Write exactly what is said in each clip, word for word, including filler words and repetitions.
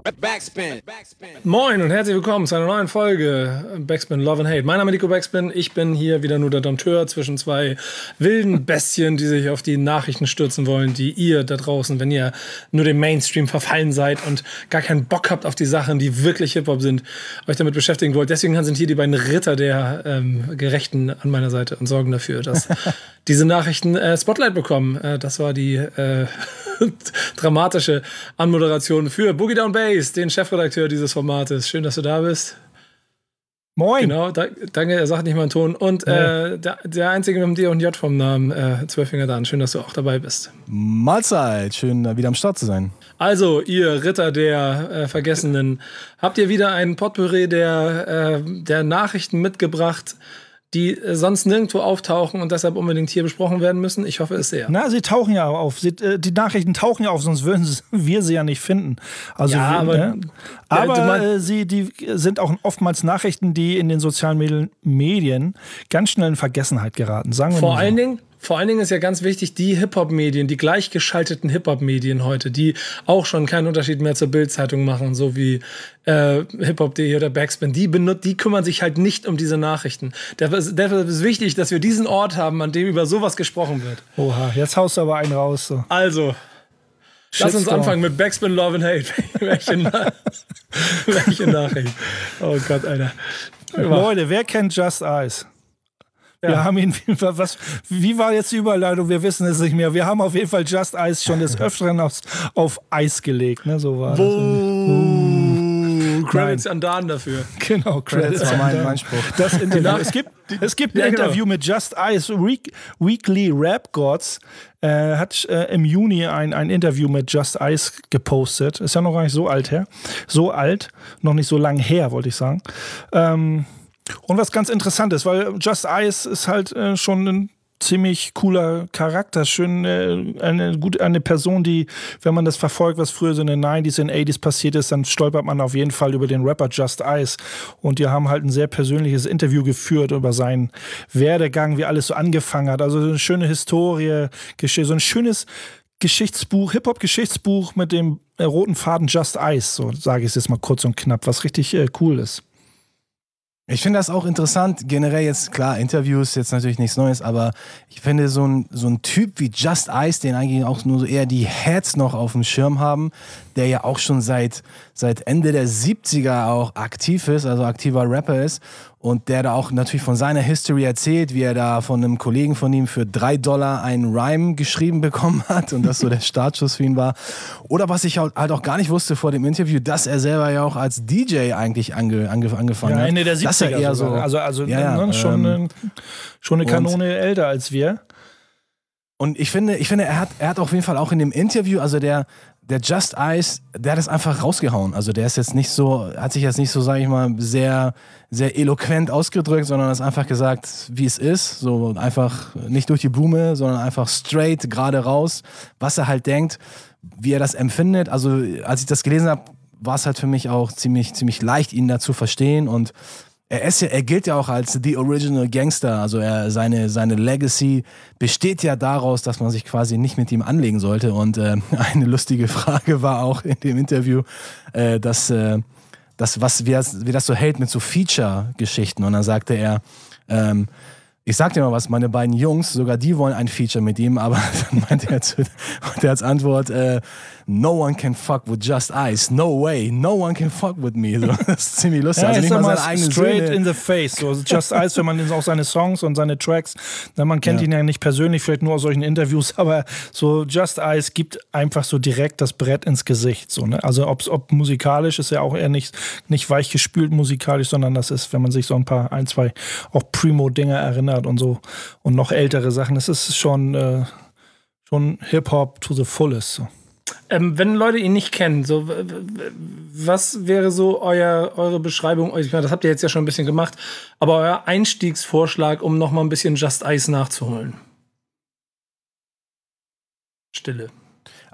Backspin. Moin und herzlich willkommen zu einer neuen Folge Backspin Love and Hate. Mein Name ist Nico Backspin. Ich bin hier wieder nur der Dompteur zwischen zwei wilden Bestien, die sich auf die Nachrichten stürzen wollen, die ihr da draußen, wenn ihr nur dem Mainstream verfallen seid und gar keinen Bock habt auf die Sachen, die wirklich Hip-Hop sind, euch damit beschäftigen wollt. Deswegen sind hier die beiden Ritter der ähm, Gerechten an meiner Seite und sorgen dafür, dass diese Nachrichten äh, Spotlight bekommen. Äh, das war die äh, dramatische Anmoderation für Boogie Down Bass, den Chefredakteur dieses Formates. Schön, dass du da bist. Moin. Genau, da, danke, er sagt nicht mal einen Ton. Und äh, der, der Einzige mit dem D und J vom Namen, äh, Zwölffinger Dan. Schön, dass du auch dabei bist. Mahlzeit, schön wieder am Start zu sein. Also, ihr Ritter der äh, Vergessenen, habt ihr wieder ein Potpourri der, äh, der Nachrichten mitgebracht, die äh, sonst nirgendwo auftauchen und deshalb unbedingt hier besprochen werden müssen? Ich hoffe es sehr. Na, sie tauchen ja auf. Sie, äh, die Nachrichten tauchen ja auf, sonst würden wir sie ja nicht finden. Also, ja, wir, aber, ne? aber äh, sie die sind auch oftmals Nachrichten, die in den sozialen Medien ganz schnell in Vergessenheit geraten. Sagen wir Vor mal so. allen Dingen Vor allen Dingen ist ja ganz wichtig, die Hip-Hop-Medien, die gleichgeschalteten Hip-Hop-Medien heute, die auch schon keinen Unterschied mehr zur Bild-Zeitung machen, so wie äh, Hip-Hop punkt de oder Backspin, die, benut- die kümmern sich halt nicht um diese Nachrichten. Deshalb ist wichtig, dass wir diesen Ort haben, an dem über sowas gesprochen wird. Oha, jetzt haust du aber einen raus. So. Also, lass uns anfangen mit Backspin Love and Hate. welche, Na- welche Nachricht? Oh Gott, Alter. Leute, wer kennt Just Ice? Wir ja. haben ihn, was, wie war jetzt die Überleitung? Wir wissen es nicht mehr. Wir haben auf jeden Fall Just Ice schon des Öfteren auf, auf Eis gelegt. Ne? So war das. Uh, Credits an Dan dafür. Genau, Credits das war mein, mein Spruch. Das Interview. es gibt, es gibt ein ja, Interview genau. mit Just Ice. Week, Weekly Rap Gods äh, hat äh, im Juni ein, ein Interview mit Just Ice gepostet. Ist ja noch gar nicht so alt her. So alt, noch nicht so lang her, wollte ich sagen. Ähm, Und was ganz interessant ist, weil Just Ice ist halt äh, schon ein ziemlich cooler Charakter, schön äh, eine gute eine Person, die, wenn man das verfolgt, was früher so in den neunziger, in den achtziger passiert ist, dann stolpert man auf jeden Fall über den Rapper Just Ice. Und die haben halt ein sehr persönliches Interview geführt über seinen Werdegang, wie alles so angefangen hat. Also eine schöne Historie, so ein schönes Geschichtsbuch, Hip-Hop-Geschichtsbuch mit dem äh, roten Faden Just Ice, so sage ich es jetzt mal kurz und knapp, was richtig äh, cool ist. Ich finde das auch interessant, generell jetzt, klar, Interviews, jetzt natürlich nichts Neues, aber ich finde so ein, so ein Typ wie Just Ice, den eigentlich auch nur so eher die Heads noch auf dem Schirm haben, der ja auch schon seit, seit Ende der siebziger auch aktiv ist, also aktiver Rapper ist und der da auch natürlich von seiner History erzählt, wie er da von einem Kollegen von ihm für drei Dollar einen Rhyme geschrieben bekommen hat und das so der Startschuss für ihn war. Oder was ich halt auch gar nicht wusste vor dem Interview, dass er selber ja auch als D J eigentlich ange, ange, angefangen ja, hat. Ende der siebziger eher sogar. so, also, also ja, ne, schon, ähm, schon eine Kanone älter als wir. Und ich finde, ich finde, er hat, er hat auf jeden Fall auch in dem Interview, also der, der Just Ice, der hat das einfach rausgehauen. Also der ist jetzt nicht so, hat sich jetzt nicht so, sage ich mal, sehr, sehr eloquent ausgedrückt, sondern hat einfach gesagt, wie es ist. So einfach nicht durch die Blume, sondern einfach straight, gerade raus, was er halt denkt, wie er das empfindet. Also als ich das gelesen habe, war es halt für mich auch ziemlich, ziemlich leicht, ihn da zu verstehen. Und er, ist ja, er gilt ja auch als The Original Gangster. Also er, seine, seine Legacy besteht ja daraus, dass man sich quasi nicht mit ihm anlegen sollte. Und äh, eine lustige Frage war auch in dem Interview, äh, dass, äh, dass was, wie, das, wie das so hält mit so Feature-Geschichten. Und dann sagte er, ähm, ich sag dir mal was, meine beiden Jungs, sogar die wollen ein Feature mit ihm, aber dann meinte er zu, und er als Antwort, äh, no one can fuck with Just Ice, no way, no one can fuck with me. So, das ist ziemlich lustig. Ja, also nicht mal mal seine eigenen straight Söhne. in the face. So, Just Ice, wenn man auch seine Songs und seine Tracks, man kennt Ja. ihn ja nicht persönlich, vielleicht nur aus solchen Interviews, aber so Just Ice gibt einfach so direkt das Brett ins Gesicht. So, ne? Also ob's, ob musikalisch ist ja auch eher nicht, nicht weich gespült musikalisch, sondern das ist, wenn man sich so ein paar, ein, zwei auch Primo-Dinger erinnert und so und noch ältere Sachen, das ist schon, äh, schon Hip-Hop to the fullest. So. Ähm, wenn Leute ihn nicht kennen, so, w- w- was wäre so euer, eure Beschreibung? Ich meine, das habt ihr jetzt ja schon ein bisschen gemacht, aber euer Einstiegsvorschlag, um noch mal ein bisschen Just Ice nachzuholen. Stille.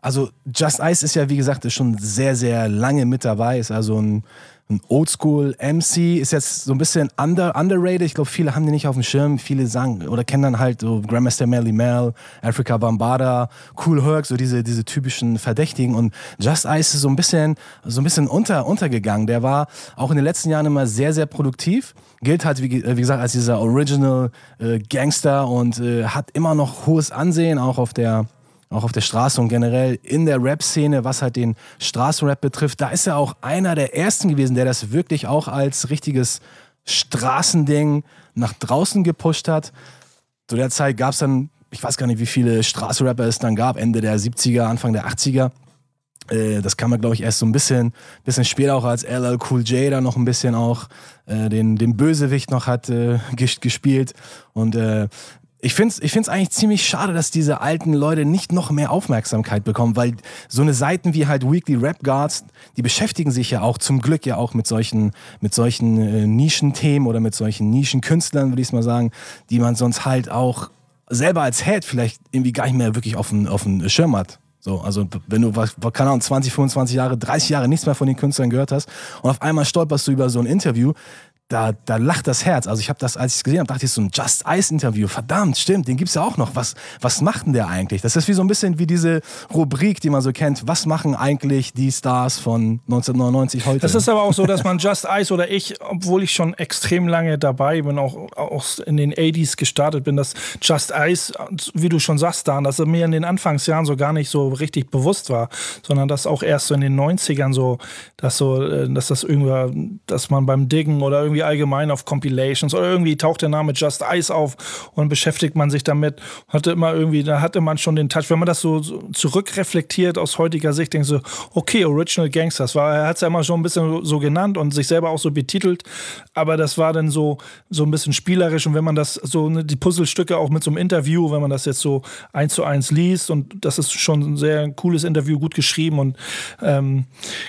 Also Just Ice ist ja, wie gesagt, ist schon sehr, sehr lange mit dabei. Ist also ein, ein Oldschool-M C. Ist jetzt so ein bisschen under, underrated. Ich glaube, viele haben den nicht auf dem Schirm. Viele sagen oder kennen dann halt so Grandmaster Melly Mel, Afrika Bambaataa, Kool Herc, so diese, diese typischen Verdächtigen. Und Just Ice ist so ein bisschen, so ein bisschen unter, untergegangen. Der war auch in den letzten Jahren immer sehr, sehr produktiv. Gilt halt, wie, wie gesagt, als dieser Original äh, Gangster und äh, hat immer noch hohes Ansehen, auch auf der auch auf der Straße und generell in der Rap-Szene, was halt den Straßenrap betrifft. Da ist er auch einer der Ersten gewesen, der das wirklich auch als richtiges Straßending nach draußen gepusht hat. Zu der Zeit gab es dann, ich weiß gar nicht, wie viele Straßenrapper es dann gab, Ende der siebziger, Anfang der achtziger. Äh, das kam man, glaube ich, erst so ein bisschen, bisschen später auch, als L L Cool J da noch ein bisschen auch äh, den, den Bösewicht noch hat äh, gespielt. Und äh, Ich finde es ich find's eigentlich ziemlich schade, dass diese alten Leute nicht noch mehr Aufmerksamkeit bekommen, weil so eine Seiten wie halt Weekly Rap Guards, die beschäftigen sich ja auch zum Glück ja auch mit solchen, mit solchen äh, Nischenthemen oder mit solchen Nischenkünstlern, würde ich mal sagen, die man sonst halt auch selber als Head vielleicht irgendwie gar nicht mehr wirklich auf den, auf den Schirm hat. So, also wenn du, keine Ahnung, zwanzig, fünfundzwanzig Jahre, dreißig Jahre nichts mehr von den Künstlern gehört hast und auf einmal stolperst du über so ein Interview, Da, da lacht das Herz. Also ich habe das, als ich es gesehen habe, dachte ich, so ein Just Ice-Interview. Verdammt, stimmt, den gibt's ja auch noch. Was, was macht denn der eigentlich? Das ist wie so ein bisschen wie diese Rubrik, die man so kennt. Was machen eigentlich die Stars von neunzehnhundertneunundneunzig heute? Das ist aber auch so, dass man Just Ice oder ich, obwohl ich schon extrem lange dabei bin, auch, auch in den achtziger gestartet bin, dass Just Ice, wie du schon sagst, Dan, dass er mir in den Anfangsjahren so gar nicht so richtig bewusst war, sondern dass auch erst so in den neunzigern so, dass so, dass das irgendwie, dass man beim Diggen oder irgendwie allgemein auf Compilations oder irgendwie taucht der Name Just Ice auf und beschäftigt man sich damit. Hatte immer irgendwie, da hatte man schon den Touch, wenn man das so, so zurückreflektiert aus heutiger Sicht, denkt so, okay, Original Gangsters, war, er hat es ja immer schon ein bisschen so genannt und sich selber auch so betitelt, aber das war dann so, so ein bisschen spielerisch und wenn man das so, ne, die Puzzlestücke auch mit so einem Interview, wenn man das jetzt so eins zu eins liest und das ist schon ein sehr cooles Interview, gut geschrieben und ähm,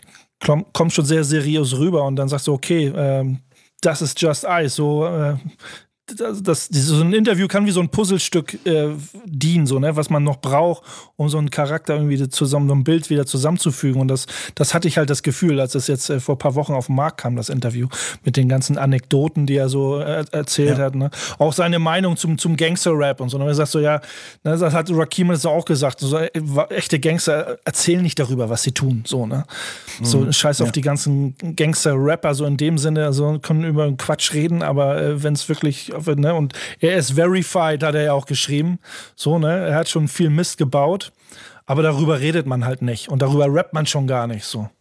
kommt schon sehr seriös rüber und dann sagst du, okay, ähm, das ist Just Ice, so äh, das, das, so ein Interview kann wie so ein Puzzlestück äh, dienen, so, ne, was man noch braucht, um so einen Charakter irgendwie zusammen, so ein Bild wieder zusammenzufügen. Und das, das hatte ich halt das Gefühl, als es jetzt äh, vor ein paar Wochen auf den Markt kam, das Interview, mit den ganzen Anekdoten, die er so äh, erzählt ja. hat. Ne? Auch seine Meinung zum, zum Gangster-Rap und so. Und er sagt so, ja, ne, das hat Rakim das auch gesagt, so, äh, echte Gangster erzählen nicht darüber, was sie tun. So, ne? Mhm. So scheiß auf ja. die ganzen Gangster-Rapper, so in dem Sinne, also können über Quatsch reden, aber äh, wenn es wirklich Ne? Und er ist verified, hat er ja auch geschrieben. So, ne? Er hat schon viel Mist gebaut, aber darüber redet man halt nicht. Und darüber rappt man schon gar nicht so.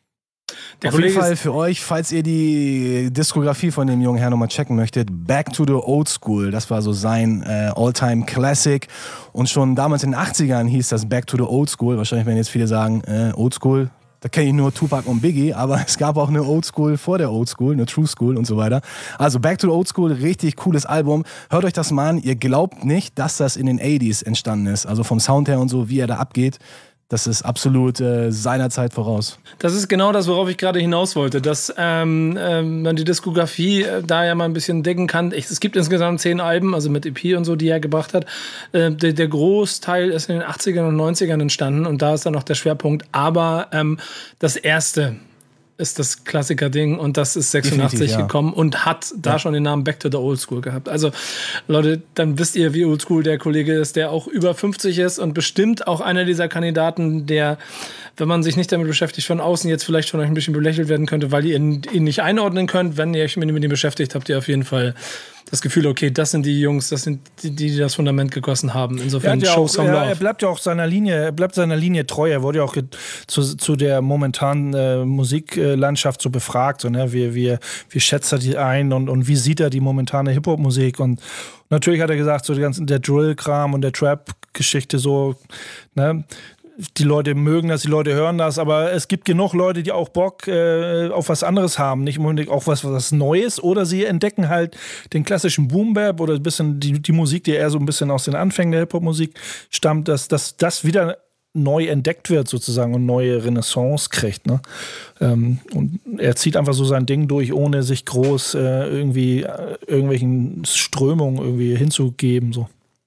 Der Auf jeden Fall für euch, falls ihr die Diskografie von dem jungen Herrn nochmal checken möchtet, Back to the Old School, das war so sein äh, All-Time Classic. Und schon damals in den achtzigern hieß das Back to the Old School. Wahrscheinlich werden jetzt viele sagen, äh, Old School. Da kenne ich nur Tupac und Biggie, aber es gab auch eine Old School vor der Old School, eine True School und so weiter. Also Back to the Old School, richtig cooles Album. Hört euch das mal an. Ihr glaubt nicht, dass das in den achtziger entstanden ist. Also vom Sound her und so, wie er da abgeht. Das ist absolut äh, seiner Zeit voraus. Das ist genau das, worauf ich gerade hinaus wollte, dass ähm, ähm, man die Diskografie äh, da ja mal ein bisschen decken kann. Ich, es gibt insgesamt zehn Alben, also mit E P und so, die er gebracht hat. Äh, der, der Großteil ist in den achtzigern und neunzigern entstanden und da ist dann noch der Schwerpunkt. Aber ähm, das erste ist das Klassiker-Ding und das ist sechsundachtzig ja. gekommen und hat da ja. schon den Namen Back to the Old School gehabt. Also Leute, dann wisst ihr, wie oldschool der Kollege ist, der auch über fünfzig ist und bestimmt auch einer dieser Kandidaten, der, wenn man sich nicht damit beschäftigt, von außen jetzt vielleicht schon euch ein bisschen belächelt werden könnte, weil ihr ihn, ihn nicht einordnen könnt. Wenn ihr euch mit ihm beschäftigt, habt ihr auf jeden Fall das Gefühl, okay, das sind die Jungs, das sind die, die das Fundament gegossen haben. Insofern ja Show some ja, love. Er bleibt ja auch seiner Linie, er bleibt seiner Linie treu. Er wurde ja auch zu, zu der momentanen äh, Musiklandschaft so befragt. So, ne? wie, wie, wie schätzt er die ein und, und wie sieht er die momentane Hip-Hop-Musik? Und natürlich hat er gesagt, so die ganzen, der Drill-Kram und der Trap-Geschichte so, ne? Die Leute mögen das, die Leute hören das, aber es gibt genug Leute, die auch Bock äh, auf was anderes haben, nicht unbedingt auch was, was Neues, oder sie entdecken halt den klassischen Boom-Bap oder ein bisschen die, die Musik, die eher so ein bisschen aus den Anfängen der Hip-Hop-Musik stammt, dass, dass das wieder neu entdeckt wird sozusagen und neue Renaissance kriegt. Ne? Ähm, und er zieht einfach so sein Ding durch, ohne sich groß äh, irgendwie äh, irgendwelchen Strömungen irgendwie hinzugeben, so.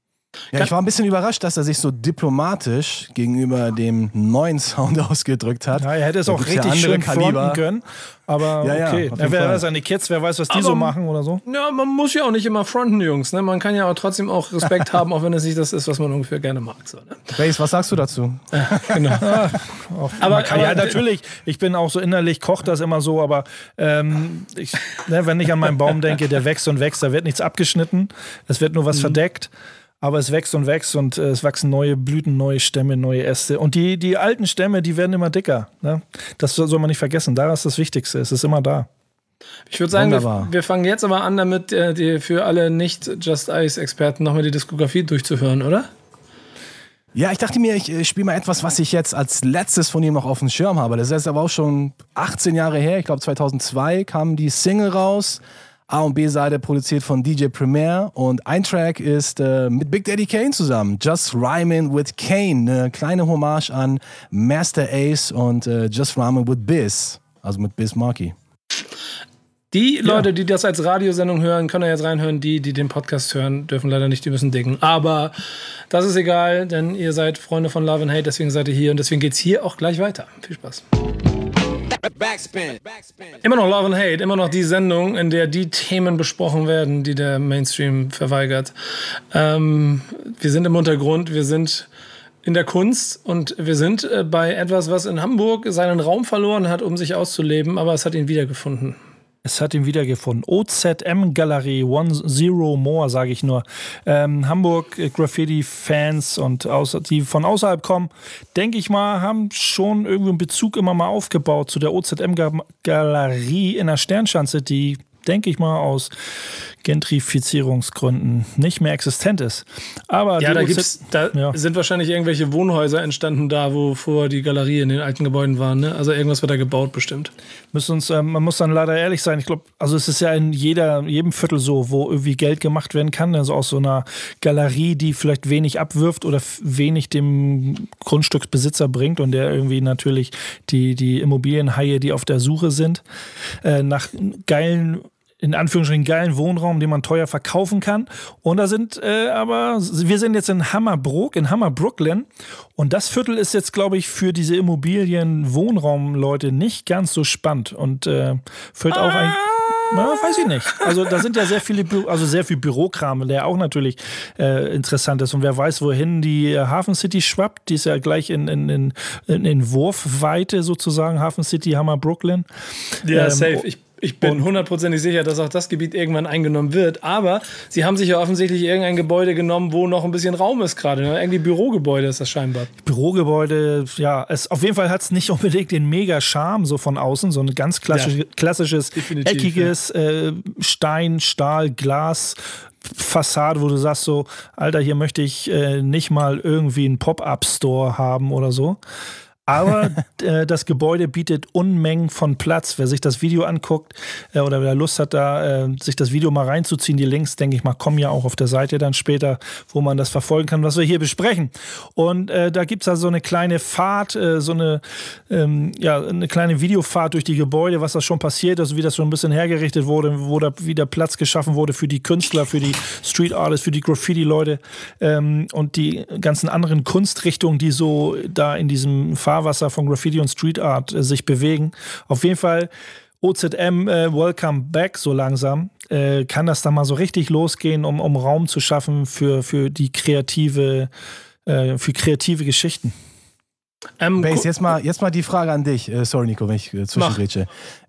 Ja, ich war ein bisschen überrascht, dass er sich so diplomatisch gegenüber dem neuen Sound ausgedrückt hat. Ja, er hätte es Da auch gibt's ja richtig schön Kaliber. fronten können. Aber Ja, ja, okay, auf ja, jeden wer Fall. weiß, seine Kids, wer weiß, was die Aber- so machen oder so. Ja, man muss ja auch nicht immer fronten, Jungs. Ne? Man kann ja auch trotzdem auch Respekt haben, auch wenn es nicht das ist, was man ungefähr gerne mag. So, ne? Base, was sagst du dazu? Genau. Aber, Aber- kann, ja, aber- natürlich, ich bin auch so innerlich, kocht das immer so, aber ähm, ich, ne, wenn ich an meinen Baum denke, der wächst und wächst, da wird nichts abgeschnitten, es wird nur was mhm. verdeckt. Aber es wächst und wächst und äh, es wachsen neue Blüten, neue Stämme, neue Äste. Und die, die alten Stämme, die werden immer dicker. Ne? Das soll man nicht vergessen. Da ist das Wichtigste. Es ist immer da. Ich würde sagen, wir, Wunderbar. wir fangen jetzt aber an, damit äh, die, für alle Nicht-Just-Ice-Experten nochmal die Diskografie durchzuhören, oder? Ja, ich dachte mir, ich äh, spiele mal etwas, was ich jetzt als letztes von ihm noch auf dem Schirm habe. Das ist jetzt aber auch schon achtzehn Jahre her. Ich glaube, zweitausendzwei kam die Single raus. A- und B-Seite produziert von D J Premier. Und ein Track ist äh, mit Big Daddy Kane zusammen. Just Rhyming with Kane. Eine kleine Hommage an Master Ace und äh, Just Rhyming with Biz. Also mit Biz Markie. Die Leute, die das als Radiosendung hören, können da jetzt reinhören. Die, die den Podcast hören, dürfen leider nicht, die müssen dicken. Aber das ist egal, denn ihr seid Freunde von Love and Hate, deswegen seid ihr hier und deswegen geht's hier auch gleich weiter. Viel Spaß. Backspin. Backspin. Immer noch Love and Hate, immer noch die Sendung, in der die Themen besprochen werden, die der Mainstream verweigert. Ähm, wir sind im Untergrund, wir sind in der Kunst und wir sind äh, bei etwas, was in Hamburg seinen Raum verloren hat, um sich auszuleben, aber es hat ihn wiedergefunden. Es hat ihn wiedergefunden. O Z M Galerie, One Zero More, sage ich nur. Ähm, Hamburg äh, Graffiti-Fans und außer, die von außerhalb kommen, denke ich mal, haben schon irgendwie einen Bezug immer mal aufgebaut zu der O Z M Galerie in der Sternschanze, die, denke ich mal, aus Gentrifizierungsgründen nicht mehr existent ist. Aber Ja, die da, O Z gibt's, da ja. sind wahrscheinlich irgendwelche Wohnhäuser entstanden da, wo vorher die Galerie in den alten Gebäuden waren. Ne? Also irgendwas wird da gebaut bestimmt. Müssen uns, ähm, man muss dann leider ehrlich sein, ich glaube, also es ist ja in jeder, jedem Viertel so, wo irgendwie Geld gemacht werden kann, also aus so einer Galerie, die vielleicht wenig abwirft oder f- wenig dem Grundstücksbesitzer bringt und der irgendwie natürlich die, die Immobilienhaie, die auf der Suche sind, äh, nach geilen in Anführungsstrichen geilen Wohnraum, den man teuer verkaufen kann. Und da sind äh, aber, wir sind jetzt in Hammerbrook, in Hammer Brooklyn. Und das Viertel ist jetzt, glaube ich, für diese Immobilien-Wohnraum-Leute nicht ganz so spannend. Und äh, füllt auch ein. Na, weiß ich nicht. Also da sind ja sehr viele, Bü- also sehr viel Bürokram, der auch natürlich äh, interessant ist. Und wer weiß, wohin die äh, Hafen City schwappt, die ist ja gleich in, in, in, in, in Wurfweite sozusagen, Hafen City, Hammer Brooklyn. Ja, Ähm, safe. Ich, ich bin hundertprozentig sicher, dass auch das Gebiet irgendwann eingenommen wird. Aber sie haben sich ja offensichtlich irgendein Gebäude genommen, wo noch ein bisschen Raum ist gerade. Ne? Irgendwie Bürogebäude ist das scheinbar. Bürogebäude, ja, es, auf jeden Fall hat es nicht unbedingt den Mega-Charme so von außen, so ein ganz klassisch, Ja, klassisches, definitiv, eckiges äh, Stein, Stahl, Glas, Fassade, wo du sagst so, Alter, hier möchte ich äh, nicht mal irgendwie einen Pop-Up-Store haben oder so. Aber äh, das Gebäude bietet Unmengen von Platz. Wer sich das Video anguckt äh, oder wer Lust hat, da äh, sich das Video mal reinzuziehen, die Links, denke ich mal, kommen ja auch auf der Seite dann später, wo man das verfolgen kann, was wir hier besprechen. Und äh, da gibt es also eine kleine Fahrt, äh, so eine, ähm, ja, eine kleine Videofahrt durch die Gebäude, was da schon passiert ist, wie das schon ein bisschen hergerichtet wurde, wo da wieder Platz geschaffen wurde für die Künstler, für die Street Artists, für die Graffiti-Leute ähm, und die ganzen anderen Kunstrichtungen, die so da in diesem Fahrwasser von Graffiti und Street Art äh, sich bewegen. Auf jeden Fall O Z M äh, Welcome Back so langsam. Äh, kann das da mal so richtig losgehen, um, um Raum zu schaffen für, für die kreative, äh, für kreative Geschichten. Ähm, Base, gu- jetzt mal, jetzt mal die Frage an dich. Äh, sorry, Nico, wenn ich äh, zwischengrätsche.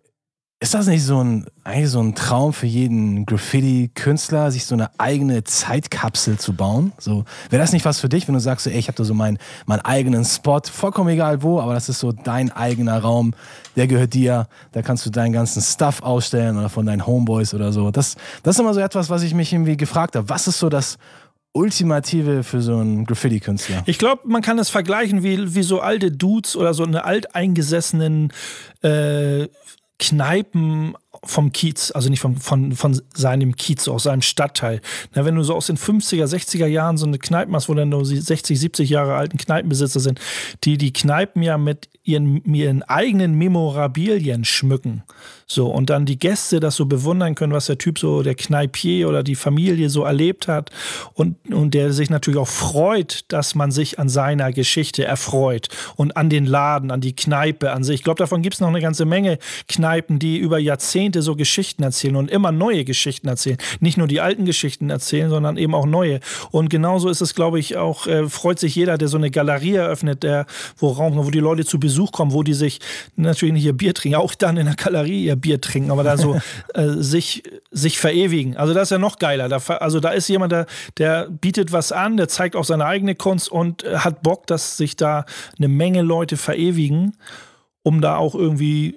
Ist das nicht so ein, eigentlich so ein Traum für jeden Graffiti-Künstler, sich so eine eigene Zeitkapsel zu bauen? So, wäre das nicht was für dich, wenn du sagst, so, ey, ich habe da so meinen meinen eigenen Spot, vollkommen egal wo, aber das ist so dein eigener Raum, der gehört dir, da kannst du deinen ganzen Stuff ausstellen oder von deinen Homeboys oder so. Das, das ist immer so etwas, was ich mich irgendwie gefragt habe. Was ist so das Ultimative für so einen Graffiti-Künstler? Ich glaube, man kann es vergleichen wie, wie so alte Dudes oder so eine alteingesessenen äh, Kneipen vom Kiez, also nicht vom, von, von seinem Kiez, aus seinem Stadtteil. Na, wenn du so aus den fünfziger, sechziger Jahren so eine Kneipe machst, wo dann nur sechzig, siebzig Jahre alten Kneipenbesitzer sind, die die Kneipen ja mit ihren, ihren eigenen Memorabilien schmücken. So, und dann die Gäste das so bewundern können, was der Typ so, der Kneipier oder die Familie so erlebt hat und, und der sich natürlich auch freut, dass man sich an seiner Geschichte erfreut und an den Laden, an die Kneipe an sich. Ich glaube, davon gibt es noch eine ganze Menge Kneipen, die über Jahrzehnte so Geschichten erzählen und immer neue Geschichten erzählen. Nicht nur die alten Geschichten erzählen, sondern eben auch neue. Und genauso ist es, glaube ich, auch, äh, freut sich jeder, der so eine Galerie eröffnet, der, wo Raum, wo die Leute zu Besuch kommen, wo die sich natürlich nicht ihr Bier trinken, auch dann in der Galerie ihr Bier trinken, aber da so äh, sich, sich verewigen. Also das ist ja noch geiler. Da, also da ist jemand, der, der bietet was an, der zeigt auch seine eigene Kunst und äh, hat Bock, dass sich da eine Menge Leute verewigen, um da auch irgendwie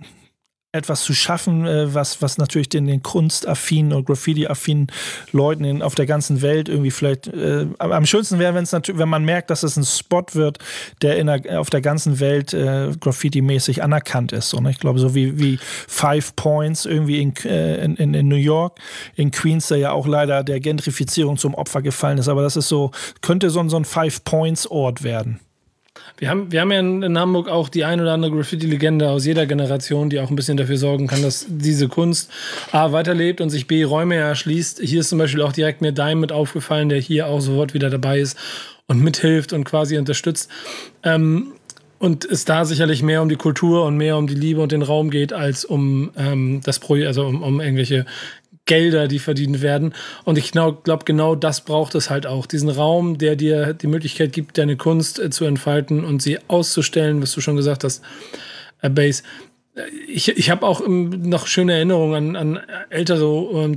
etwas zu schaffen, äh, was, was natürlich den, den kunstaffinen oder Graffiti-affinen Leuten in, auf der ganzen Welt irgendwie vielleicht äh, am schönsten wäre, wenn es natürlich, wenn man merkt, dass es ein Spot wird, der, in der auf der ganzen Welt äh, Graffiti-mäßig anerkannt ist. Und ich glaube, so wie, wie Five Points irgendwie in, äh, in, in, in New York, in Queens, der ja auch leider der Gentrifizierung zum Opfer gefallen ist. Aber das ist so, könnte so, so ein Five Points Ort werden. Wir haben, wir haben ja in, in Hamburg auch die ein oder andere Graffiti-Legende aus jeder Generation, die auch ein bisschen dafür sorgen kann, dass diese Kunst A weiterlebt und sich B Räume erschließt. Hier ist zum Beispiel auch direkt mir Dime mit aufgefallen, der hier auch sofort wieder dabei ist und mithilft und quasi unterstützt. Ähm, und es da sicherlich mehr um die Kultur und mehr um die Liebe und den Raum geht, als um ähm, das Projekt, also um, um irgendwelche Gelder, die verdient werden. Und ich genau, glaube, genau das braucht es halt auch. Diesen Raum, der dir die Möglichkeit gibt, deine Kunst äh, zu entfalten und sie auszustellen, was du schon gesagt hast, äh, Base. Ich, ich habe auch ähm, noch schöne Erinnerungen an, an ältere O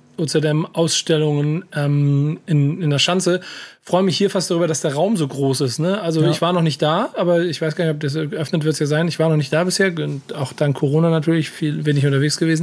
Z M-Ausstellungen ähm, in, in der Schanze. Freue mich hier fast darüber, dass der Raum so groß ist. Ne? Also ja. Ich war noch nicht da, aber ich weiß gar nicht, ob das geöffnet wird es ja sein. Ich war noch nicht da bisher und auch dank Corona natürlich viel wenig unterwegs gewesen.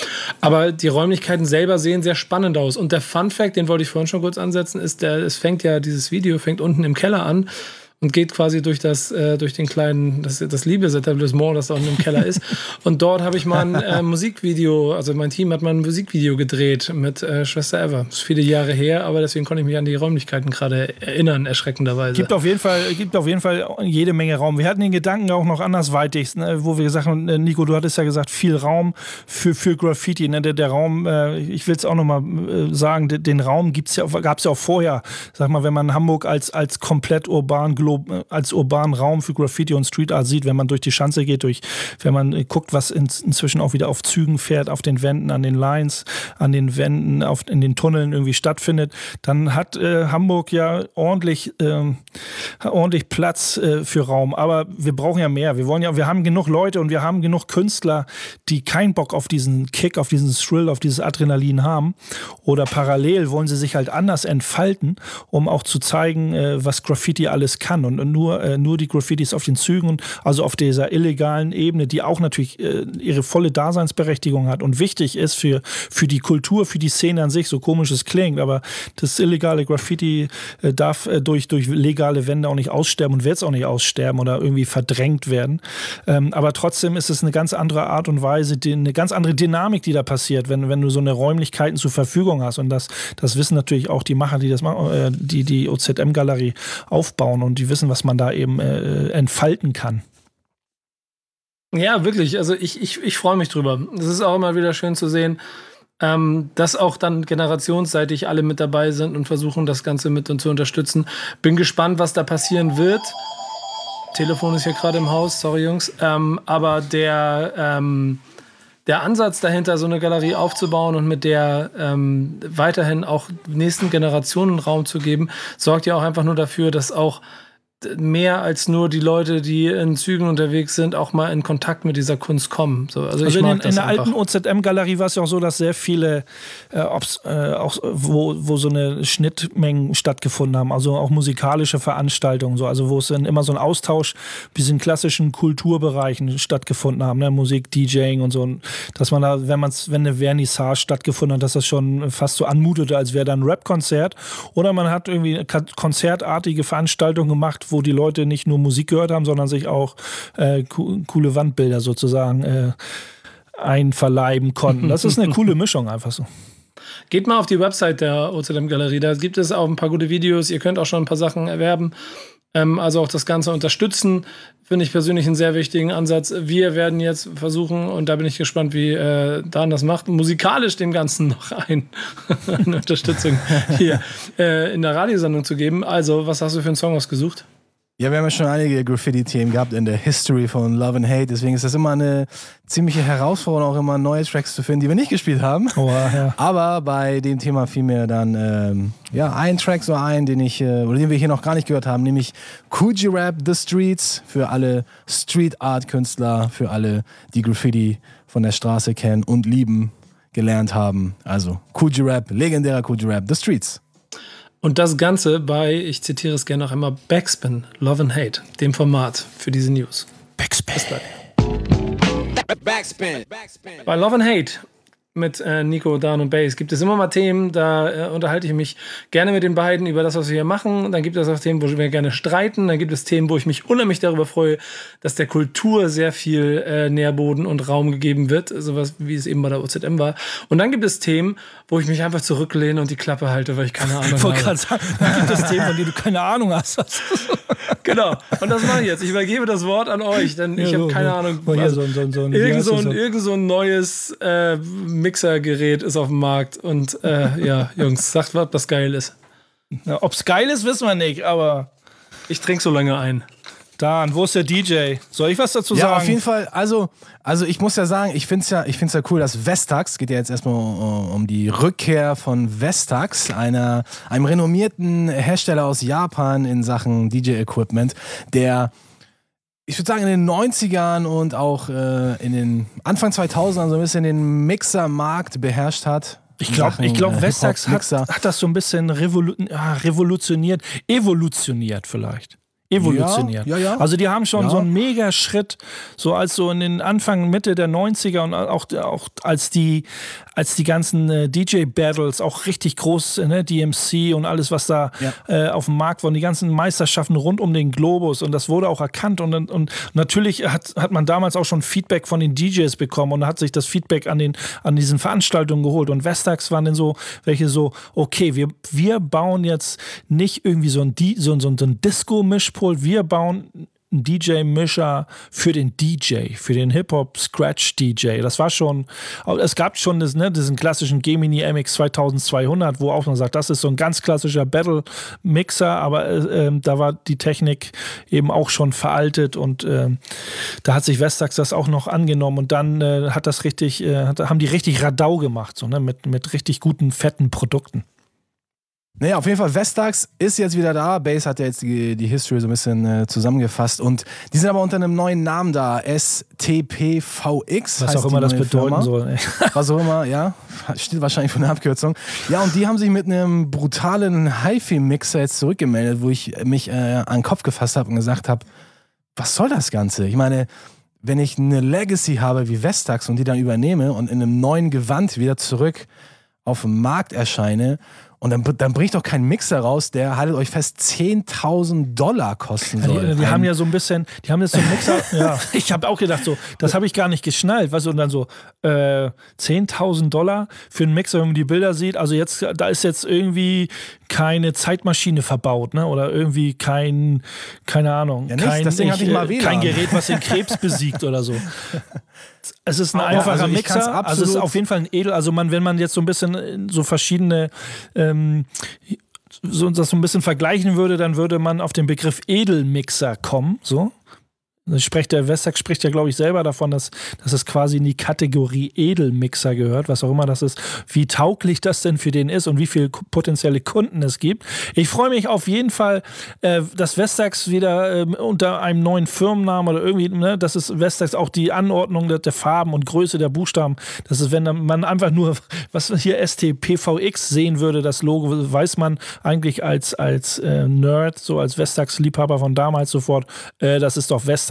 Aber die Räumlichkeiten selber sehen sehr spannend aus. Und der Fun-Fact, den wollte ich vorhin schon kurz ansetzen, ist, der, es fängt ja, dieses Video fängt unten im Keller an und geht quasi durch das, äh, durch den kleinen, das, das Liebesetablissement, das da unten im Keller ist. Und dort habe ich mal ein äh, Musikvideo, also mein Team hat mal ein Musikvideo gedreht mit äh, Schwester Eva. Das ist viele Jahre her, aber deswegen konnte ich mich an die Räumlichkeiten gerade erinnern, erschreckenderweise. Gibt auf jeden Fall, gibt auf jeden Fall jede Menge Raum. Wir hatten den Gedanken auch noch andersweitig, ne, wo wir gesagt haben, Nico, du hattest ja gesagt, viel Raum für, für Graffiti. Ne? Der, der Raum, äh, ich will es auch noch mal äh, sagen, den, den Raum gibt's ja, gab es ja auch vorher. Sag mal, wenn man Hamburg als, als komplett urban Glo- als urbanen Raum für Graffiti und Street Art sieht, wenn man durch die Schanze geht, durch, wenn man guckt, was in, inzwischen auch wieder auf Zügen fährt, auf den Wänden, an den Lines, an den Wänden, auf, in den Tunneln irgendwie stattfindet, dann hat äh, Hamburg ja ordentlich, äh, ordentlich Platz äh, für Raum. Aber wir brauchen ja mehr. Wir wollen ja, wir haben genug Leute und wir haben genug Künstler, die keinen Bock auf diesen Kick, auf diesen Thrill, auf dieses Adrenalin haben. Oder parallel wollen sie sich halt anders entfalten, um auch zu zeigen, äh, was Graffiti alles kann. Und, und nur, äh, nur die Graffitis auf den Zügen, also auf dieser illegalen Ebene, die auch natürlich äh, ihre volle Daseinsberechtigung hat und wichtig ist für, für die Kultur, für die Szene an sich, so komisch es klingt, aber das illegale Graffiti äh, darf äh, durch, durch legale Wände auch nicht aussterben und wird es auch nicht aussterben oder irgendwie verdrängt werden. Ähm, aber trotzdem ist es eine ganz andere Art und Weise, die, eine ganz andere Dynamik, die da passiert, wenn, wenn du so eine Räumlichkeiten zur Verfügung hast. Und das, das wissen natürlich auch die Macher, die das machen, äh, die die O Z M-Galerie aufbauen und die wissen, was man da eben äh, entfalten kann. Ja, wirklich. Also ich, ich, ich freue mich drüber. Es ist auch immer wieder schön zu sehen, ähm, dass auch dann generationsseitig alle mit dabei sind und versuchen, das Ganze mit und zu unterstützen. Bin gespannt, was da passieren wird. Telefon ist hier gerade im Haus, sorry Jungs. Ähm, aber der, ähm, der Ansatz dahinter, so eine Galerie aufzubauen und mit der ähm, weiterhin auch nächsten Generationen Raum zu geben, sorgt ja auch einfach nur dafür, dass auch mehr als nur die Leute, die in Zügen unterwegs sind, auch mal in Kontakt mit dieser Kunst kommen. So, also, also ich mag in, das in der einfach. alten O Z M-Galerie war es ja auch so, dass sehr viele, äh, ob's, äh, auch, wo, wo so eine Schnittmengen stattgefunden haben, also auch musikalische Veranstaltungen, so, also wo es dann immer so ein Austausch bis in klassischen Kulturbereichen stattgefunden haben, ne? Musik, DJing und so, und dass man da, wenn man wenn eine Vernissage stattgefunden hat, dass das schon fast so anmutete, als wäre da ein Rap-Konzert, oder man hat irgendwie konzertartige Veranstaltungen gemacht, wo die Leute nicht nur Musik gehört haben, sondern sich auch äh, co- coole Wandbilder sozusagen äh, einverleiben konnten. Das ist eine coole Mischung einfach so. Geht mal auf die Website der O Z M-Galerie, da gibt es auch ein paar gute Videos, ihr könnt auch schon ein paar Sachen erwerben, ähm, also auch das Ganze unterstützen, finde ich persönlich einen sehr wichtigen Ansatz. Wir werden jetzt versuchen, und da bin ich gespannt, wie äh, Dan das macht, musikalisch dem Ganzen noch ein, eine Unterstützung hier äh, in der Radiosendung zu geben. Also, was hast du für einen Song ausgesucht? Ja, wir haben ja schon einige Graffiti-Themen gehabt in der History von Love and Hate, deswegen ist das immer eine ziemliche Herausforderung, auch immer neue Tracks zu finden, die wir nicht gespielt haben. Oh, ja. Aber bei dem Thema fiel mir dann ähm, ja, ein Track so ein, den ich, äh, oder den wir hier noch gar nicht gehört haben, nämlich Coogee Rap The Streets, für alle Street-Art-Künstler, für alle, die Graffiti von der Straße kennen und lieben, gelernt haben. Also Coogee Rap, legendärer Coogee Rap The Streets. Und das Ganze bei, ich zitiere es gerne noch einmal, Backspin, Love and Hate, dem Format für diese News. Backspin. Backspin. Backspin. Bei Love and Hate mit äh, Nico, Dan und Bass gibt es immer mal Themen, da äh, unterhalte ich mich gerne mit den beiden über das, was wir hier machen. Dann gibt es auch Themen, wo wir gerne streiten. Dann gibt es Themen, wo ich mich unheimlich darüber freue, dass der Kultur sehr viel äh, Nährboden und Raum gegeben wird, sowas wie es eben bei der O Z M war. Und dann gibt es Themen, wo ich mich einfach zurücklehne und die Klappe halte, weil ich keine Ahnung Ich wollte habe. gerade sagen, dann gibt es Themen, von denen du keine Ahnung hast. Genau, und das mache ich jetzt. Ich übergebe das Wort an euch, denn ich Ja, habe so, keine so. Ahnung. Oh, hier, also, so, so, so, wie irgend, heißt so das ein, so? irgend so ein neues äh, Mixergerät ist auf dem Markt. Und äh, ja, Jungs, sagt, was das geil ist. Ja, ob's geil ist, wissen wir nicht, aber Ich trinke so lange ein. Dan, wo ist der D J? Soll ich was dazu Ja, sagen? auf jeden Fall. Also, also ich muss ja sagen, ich finde es ja, ich find's ja cool, dass Vestax, geht ja jetzt erstmal um, um die Rückkehr von Vestax, einer, einem renommierten Hersteller aus Japan in Sachen D J-Equipment, der, ich würde sagen, in den neunzigern und auch äh, in den Anfang zweitausendern so ein bisschen den Mixermarkt beherrscht hat. Ich glaube, ich glaub, äh, Vestax hat, Hip-Hop-Mixer. hat das so ein bisschen revolu ah, revolutioniert, evolutioniert vielleicht. Evolutioniert. Ja, ja, ja. Also die haben schon Ja. so einen Mega-Schritt, so als so in den Anfang, Mitte der neunziger und auch, auch als die als die ganzen äh, D J-Battles auch richtig groß, ne, D M C und alles, was da Ja. äh, auf dem Markt war, und die ganzen Meisterschaften rund um den Globus, und das wurde auch erkannt, und, und natürlich hat, hat man damals auch schon Feedback von den D Js bekommen und hat sich das Feedback an, den, an diesen Veranstaltungen geholt, und Vestax waren dann so, welche so, okay, wir, wir bauen jetzt nicht irgendwie so ein, D- so, so, so ein Disco-Mischpult, wir bauen ein D J-Mischer für den D J, für den Hip-Hop-Scratch-D J. Das war schon, es gab schon das, ne, diesen klassischen Gemini M X zweitausendzweihundert, wo auch man sagt, das ist so ein ganz klassischer Battle-Mixer, aber äh, äh, da war die Technik eben auch schon veraltet, und äh, da hat sich Vestax das auch noch angenommen, und dann äh, hat das richtig, äh, hat, haben die richtig Radau gemacht, so, ne, mit, mit richtig guten, fetten Produkten. Naja, auf jeden Fall, Vestax ist jetzt wieder da. Bass hat ja jetzt die, die History so ein bisschen äh, zusammengefasst, und die sind aber unter einem neuen Namen da. S T P V X. Was heißt auch die immer das neue bedeuten Firma. soll. Was auch immer, ja. Steht wahrscheinlich von der Abkürzung. Ja, und die haben sich mit einem brutalen Hi-Fi-Mixer jetzt zurückgemeldet, wo ich mich äh, an den Kopf gefasst habe und gesagt habe, was soll das Ganze? Ich meine, wenn ich eine Legacy habe wie Vestax und die dann übernehme und in einem neuen Gewand wieder zurück auf dem Markt erscheine, und dann, dann bringt doch kein Mixer raus, der, haltet euch fest, zehntausend Dollar kosten soll. Ja, die, die haben ja so ein bisschen, die haben jetzt so einen Mixer, ja, ich habe auch gedacht, so, das habe ich gar nicht geschnallt, weißt du, und dann so, äh, zehntausend Dollar für einen Mixer, wenn man die Bilder sieht, also jetzt, da ist jetzt irgendwie keine Zeitmaschine verbaut, ne, oder irgendwie kein, keine Ahnung, Ja, nicht, kein, das Ding hat nicht mal äh, W L A N. kein Gerät, was den Krebs besiegt oder so. Es ist ein Aber, einfacher also ich kann's Mixer, also es ist absolut- auf jeden Fall ein Edel, also man, wenn man jetzt so ein bisschen so verschiedene ähm, so das so ein bisschen vergleichen würde, dann würde man auf den Begriff Edelmixer kommen, so. Das spricht der Vestax spricht ja, glaube ich, selber davon, dass, dass es quasi in die Kategorie Edelmixer gehört, was auch immer das ist, wie tauglich das denn für den ist und wie viele potenzielle Kunden es gibt. Ich freue mich auf jeden Fall, äh, dass Vestax wieder äh, unter einem neuen Firmennamen oder irgendwie, ne, das ist Vestax, auch die Anordnung der, der Farben und Größe der Buchstaben, das ist, wenn man einfach nur, was hier S T P V X sehen würde, das Logo, weiß man eigentlich als, als äh, Nerd, so als Vestax-Liebhaber von damals sofort, äh, das ist doch Vestax.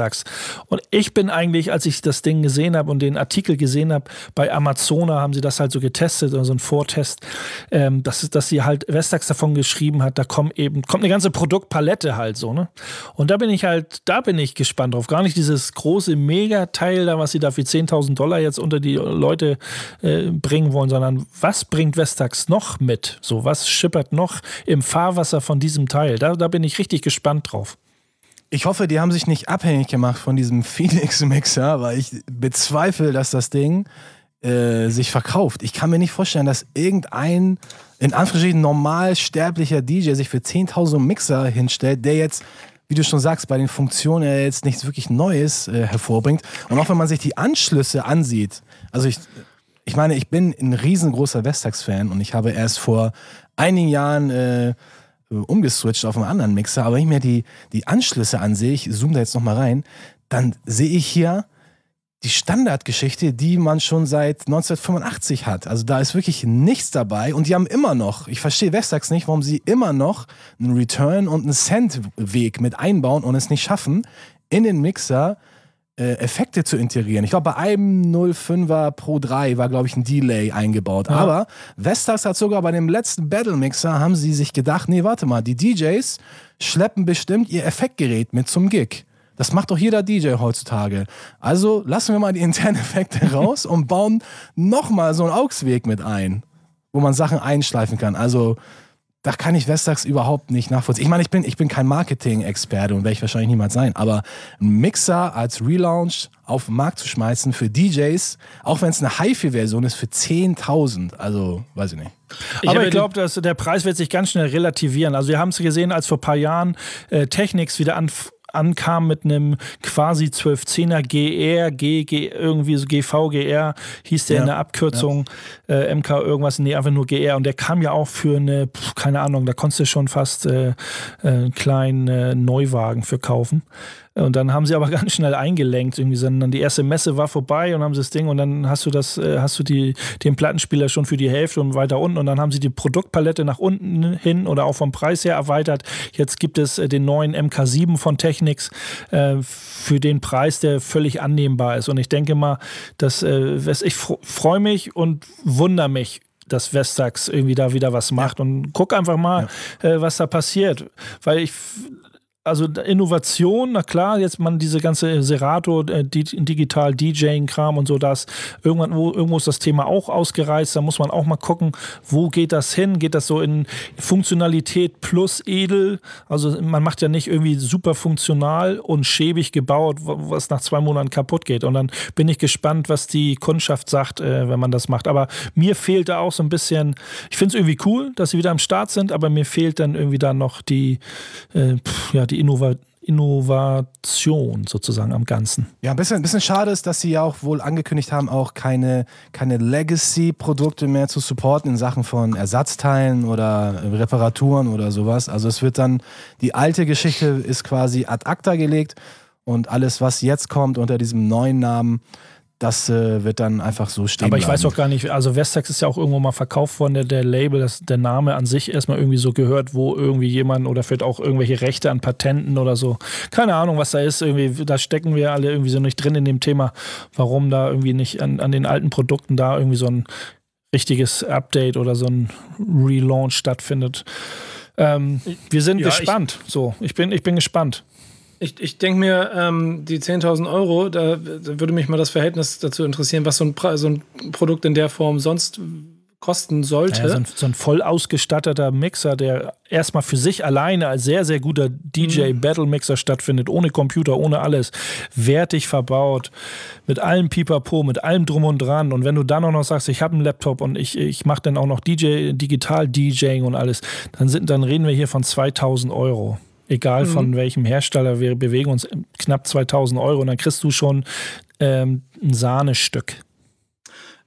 Vestax. Und ich bin eigentlich, als ich das Ding gesehen habe und den Artikel gesehen habe, bei Amazona haben sie das halt so getestet, oder so ein Vortest, ähm, dass, dass sie halt Vestax davon geschrieben hat, da kommt eben, kommt eine ganze Produktpalette halt so, ne? Und da bin ich halt, da bin ich gespannt drauf. Gar nicht dieses große Megateil da, was sie da für zehntausend Dollar jetzt unter die Leute äh, bringen wollen, sondern was bringt Vestax noch mit? So, was schippert noch im Fahrwasser von diesem Teil? Da, da bin ich richtig gespannt drauf. Ich hoffe, die haben sich nicht abhängig gemacht von diesem Phoenix-Mixer, weil ich bezweifle, dass das Ding äh, sich verkauft. Ich kann mir nicht vorstellen, dass irgendein, in Anführungsstrichen, normal sterblicher D J sich für zehntausend Mixer hinstellt, der jetzt, wie du schon sagst, bei den Funktionen er jetzt nichts wirklich Neues äh, hervorbringt. Und auch wenn man sich die Anschlüsse ansieht, also ich, ich meine, ich bin ein riesengroßer Vestax-Fan und ich habe erst vor einigen Jahren äh, umgeswitcht auf einen anderen Mixer, aber wenn ich mir die, die Anschlüsse ansehe, ich zoome da jetzt nochmal rein, dann sehe ich hier die Standardgeschichte, die man schon seit neunzehnhundertfünfundachtzig hat. Also da ist wirklich nichts dabei und die haben immer noch, ich verstehe Vestax nicht, warum sie immer noch einen Return- und einen Send-Weg mit einbauen und es nicht schaffen, in den Mixer äh, Effekte zu integrieren. Ich glaube, bei einem null fünfer Pro drei war, glaube ich, ein Delay eingebaut. Ja. Aber Vestax hat sogar bei dem letzten Battle-Mixer, haben sie sich gedacht, nee, warte mal, die D Js schleppen bestimmt ihr Effektgerät mit zum Gig. Das macht doch jeder D J heutzutage. Also lassen wir mal die internen Effekte raus und bauen nochmal so einen Augsweg mit ein, wo man Sachen einschleifen kann. Also da kann ich Vestax überhaupt nicht nachvollziehen. Ich meine, ich bin, ich bin kein Marketing-Experte und werde ich wahrscheinlich niemals sein, aber einen Mixer als Relaunch auf den Markt zu schmeißen für D Js, auch wenn es eine Hi-Fi-Version ist, für zehntausend, also weiß ich nicht. Ich aber ich glaube, dass der Preis wird sich ganz schnell relativieren. Also wir haben es gesehen, als vor ein paar Jahren äh, Technics wieder an ankam mit einem quasi zwölf zehner G R, G, G, irgendwie so G V G R, hieß der ja in der Abkürzung, ja. äh, M K irgendwas, nee, einfach nur G R. Und der kam ja auch für eine, pf, keine Ahnung, da konntest du schon fast äh, einen kleinen äh, Neuwagen für kaufen. Und dann haben sie aber ganz schnell eingelenkt, irgendwie, sondern die erste Messe war vorbei und haben sie das Ding und dann hast du das, äh, hast du die, den Plattenspieler schon für die Hälfte und weiter unten und dann haben sie die Produktpalette nach unten hin oder auch vom Preis her erweitert. Jetzt gibt es äh, den neuen M K sieben von Technics äh, für den Preis, der völlig annehmbar ist. Und ich denke mal, dass äh, ich freue mich und wundere mich, dass Vestax irgendwie da wieder was macht ja. und guck einfach mal, ja. äh, was da passiert. Weil ich Also Innovation, na klar, jetzt man diese ganze Serato, äh, digital DJing-Kram und so, das irgendwann, wo, irgendwo ist das Thema auch ausgereizt, da muss man auch mal gucken, wo geht das hin? Geht das so in Funktionalität plus edel? Also man macht ja nicht irgendwie super funktional und schäbig gebaut, was nach zwei Monaten kaputt geht. Und dann bin ich gespannt, was die Kundschaft sagt, äh, wenn man das macht. Aber mir fehlt da auch so ein bisschen, ich finde es irgendwie cool, dass sie wieder am Start sind, aber mir fehlt dann irgendwie da noch die, äh, pff, ja, die Innova- Innovation sozusagen am Ganzen. Ja, ein bisschen, ein bisschen schade ist, dass sie ja auch wohl angekündigt haben, auch keine, keine Legacy-Produkte mehr zu supporten in Sachen von Ersatzteilen oder Reparaturen oder sowas. Also es wird dann, die alte Geschichte ist quasi ad acta gelegt und alles, was jetzt kommt unter diesem neuen Namen, das äh, wird dann einfach so stehen Aber ich bleiben. weiß auch gar nicht, also Vestax ist ja auch irgendwo mal verkauft worden, der, der Label, das, der Name an sich erstmal irgendwie so gehört, wo irgendwie jemand oder vielleicht auch irgendwelche Rechte an Patenten oder so. Keine Ahnung, was da ist. Irgendwie, da stecken wir alle irgendwie so nicht drin in dem Thema, warum da irgendwie nicht an, an den alten Produkten da irgendwie so ein richtiges Update oder so ein Relaunch stattfindet. Ähm, wir sind ja, gespannt. Ich, so, ich bin, ich bin gespannt. Ich, ich denke mir, ähm, die zehntausend Euro, da, da würde mich mal das Verhältnis dazu interessieren, was so ein, so ein Produkt in der Form sonst kosten sollte. Ja, so, ein, so ein voll ausgestatteter Mixer, der erstmal für sich alleine als sehr, sehr guter D J-Battle-Mixer stattfindet, ohne Computer, ohne alles, wertig verbaut, mit allem Pipapo, mit allem Drum und Dran. Und wenn du dann auch noch sagst, ich habe einen Laptop und ich, ich mache dann auch noch D J, Digital-DJing und alles, dann, sind, dann reden wir hier von zweitausend Euro. Egal von mhm. welchem Hersteller, wir bewegen uns knapp zweitausend Euro und dann kriegst du schon ähm, ein Sahnestück.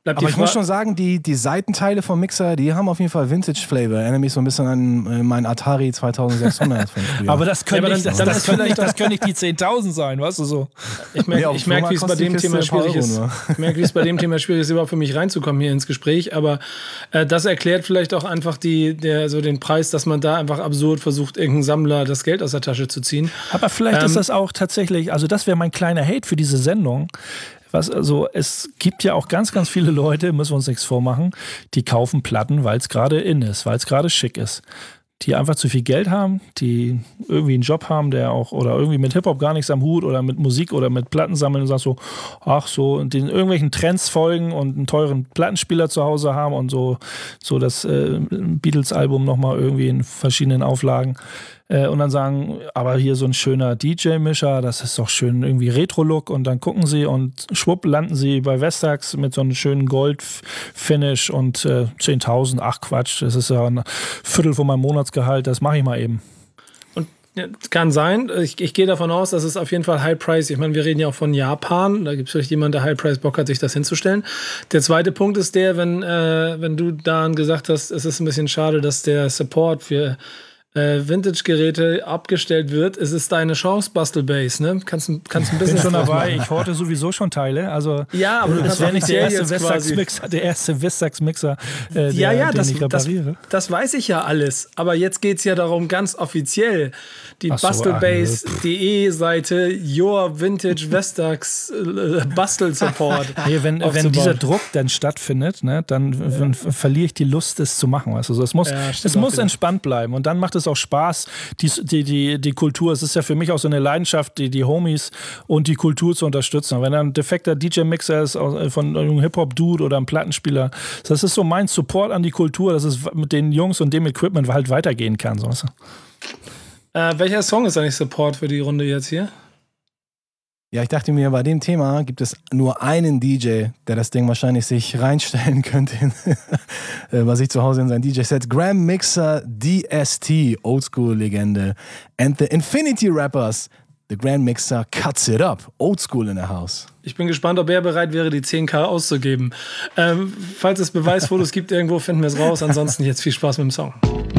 Bleibt Aber die ich muss Fra- schon sagen, die, die Seitenteile vom Mixer, die haben auf jeden Fall Vintage-Flavor. Erinnert mich so ein bisschen an äh, meinen Atari zweitausendsechshundert von früher. Aber das können Ja, aber nicht, dann- das, dann das ist können vielleicht nicht, das können nicht die zehntausend sein, weißt du so. Ich merke, Nee, auf ich merke, wie es bei Flohmarkt dem kostet die Thema Kiste ein paar schwierig ist. Euro Ich merke, wie es bei dem Thema schwierig ist, überhaupt für mich reinzukommen hier ins Gespräch. Aber äh, das erklärt vielleicht auch einfach die, der, so den Preis, dass man da einfach absurd versucht, irgendein Sammler das Geld aus der Tasche zu ziehen. Aber vielleicht Ähm, ist das auch tatsächlich, also das wäre mein kleiner Hate für diese Sendung. Was, also es gibt ja auch ganz, ganz viele Leute, müssen wir uns nichts vormachen, die kaufen Platten, weil es gerade in ist, weil es gerade schick ist. Die einfach zu viel Geld haben, die irgendwie einen Job haben, der auch, oder irgendwie mit Hip-Hop gar nichts am Hut oder mit Musik oder mit Platten sammeln und sagen so, ach so, und den irgendwelchen Trends folgen und einen teuren Plattenspieler zu Hause haben und so, so das äh, Beatles-Album nochmal irgendwie in verschiedenen Auflagen. Äh, und dann sagen, aber hier so ein schöner D J-Mischer, das ist doch schön irgendwie Retro-Look, und dann gucken sie und schwupp landen sie bei Vestax mit so einem schönen Gold-Finish und äh, zehntausend, ach Quatsch, das ist ja ein Viertel von meinem Monatsgehalt, das mache ich mal eben. Ja, kann sein. Ich, ich gehe davon aus, dass es auf jeden Fall High Price. Ich meine, wir reden ja auch von Japan. Da gibt es vielleicht jemanden, der High Price Bock hat, sich das hinzustellen. Der zweite Punkt ist der, wenn, äh, wenn du dann gesagt hast, es ist ein bisschen schade, dass der Support für äh, Vintage-Geräte abgestellt wird. Es ist deine Chance, Bastelbase, ne? Kannst, kannst ein bisschen Bin schon draus dabei, machen. ich horte sowieso schon Teile. Also Ja, aber du das kannst wäre nicht der offiziell erste jetzt quasi- Vestax-Mixer, der erste Vestax-Mixer, äh, der, Ja, ja, den das, ich das, repariere. das weiß ich ja alles. Aber jetzt geht es ja darum, ganz offiziell die Ach so, Bastelbase punkt de Seite Your Vintage Vestax äh, Bastel Support. Nee, wenn, wenn aufzubauen. dieser Druck dann stattfindet, ne, dann ja. verliere ich die Lust, es zu machen. Weißt du? Es muss, Ja, stimmt es auch muss wieder. entspannt bleiben, und dann macht es auch Spaß, die, die, die, die Kultur. Es ist ja für mich auch so eine Leidenschaft, die, die Homies und die Kultur zu unterstützen. Und wenn da ein defekter D J-Mixer ist aus- von einem Hip-Hop-Dude oder einem Plattenspieler, das ist so mein Support an die Kultur, dass es mit den Jungs und dem Equipment halt weitergehen kann. So, weißt du? Äh, welcher Song ist eigentlich Support für die Runde jetzt hier? Ja, ich dachte mir, bei dem Thema gibt es nur einen D J, der das Ding wahrscheinlich sich reinstellen könnte, äh, was ich zu Hause in sein D J-Set. Graham Mixer D S T, Oldschool-Legende. And the Infinity Rappers, the Grand Mixer cuts it up. Oldschool in the house. Ich bin gespannt, ob er bereit wäre, die zehn K auszugeben. Ähm, falls es Beweisfotos gibt irgendwo, finden wir es raus. Ansonsten jetzt viel Spaß mit dem Song.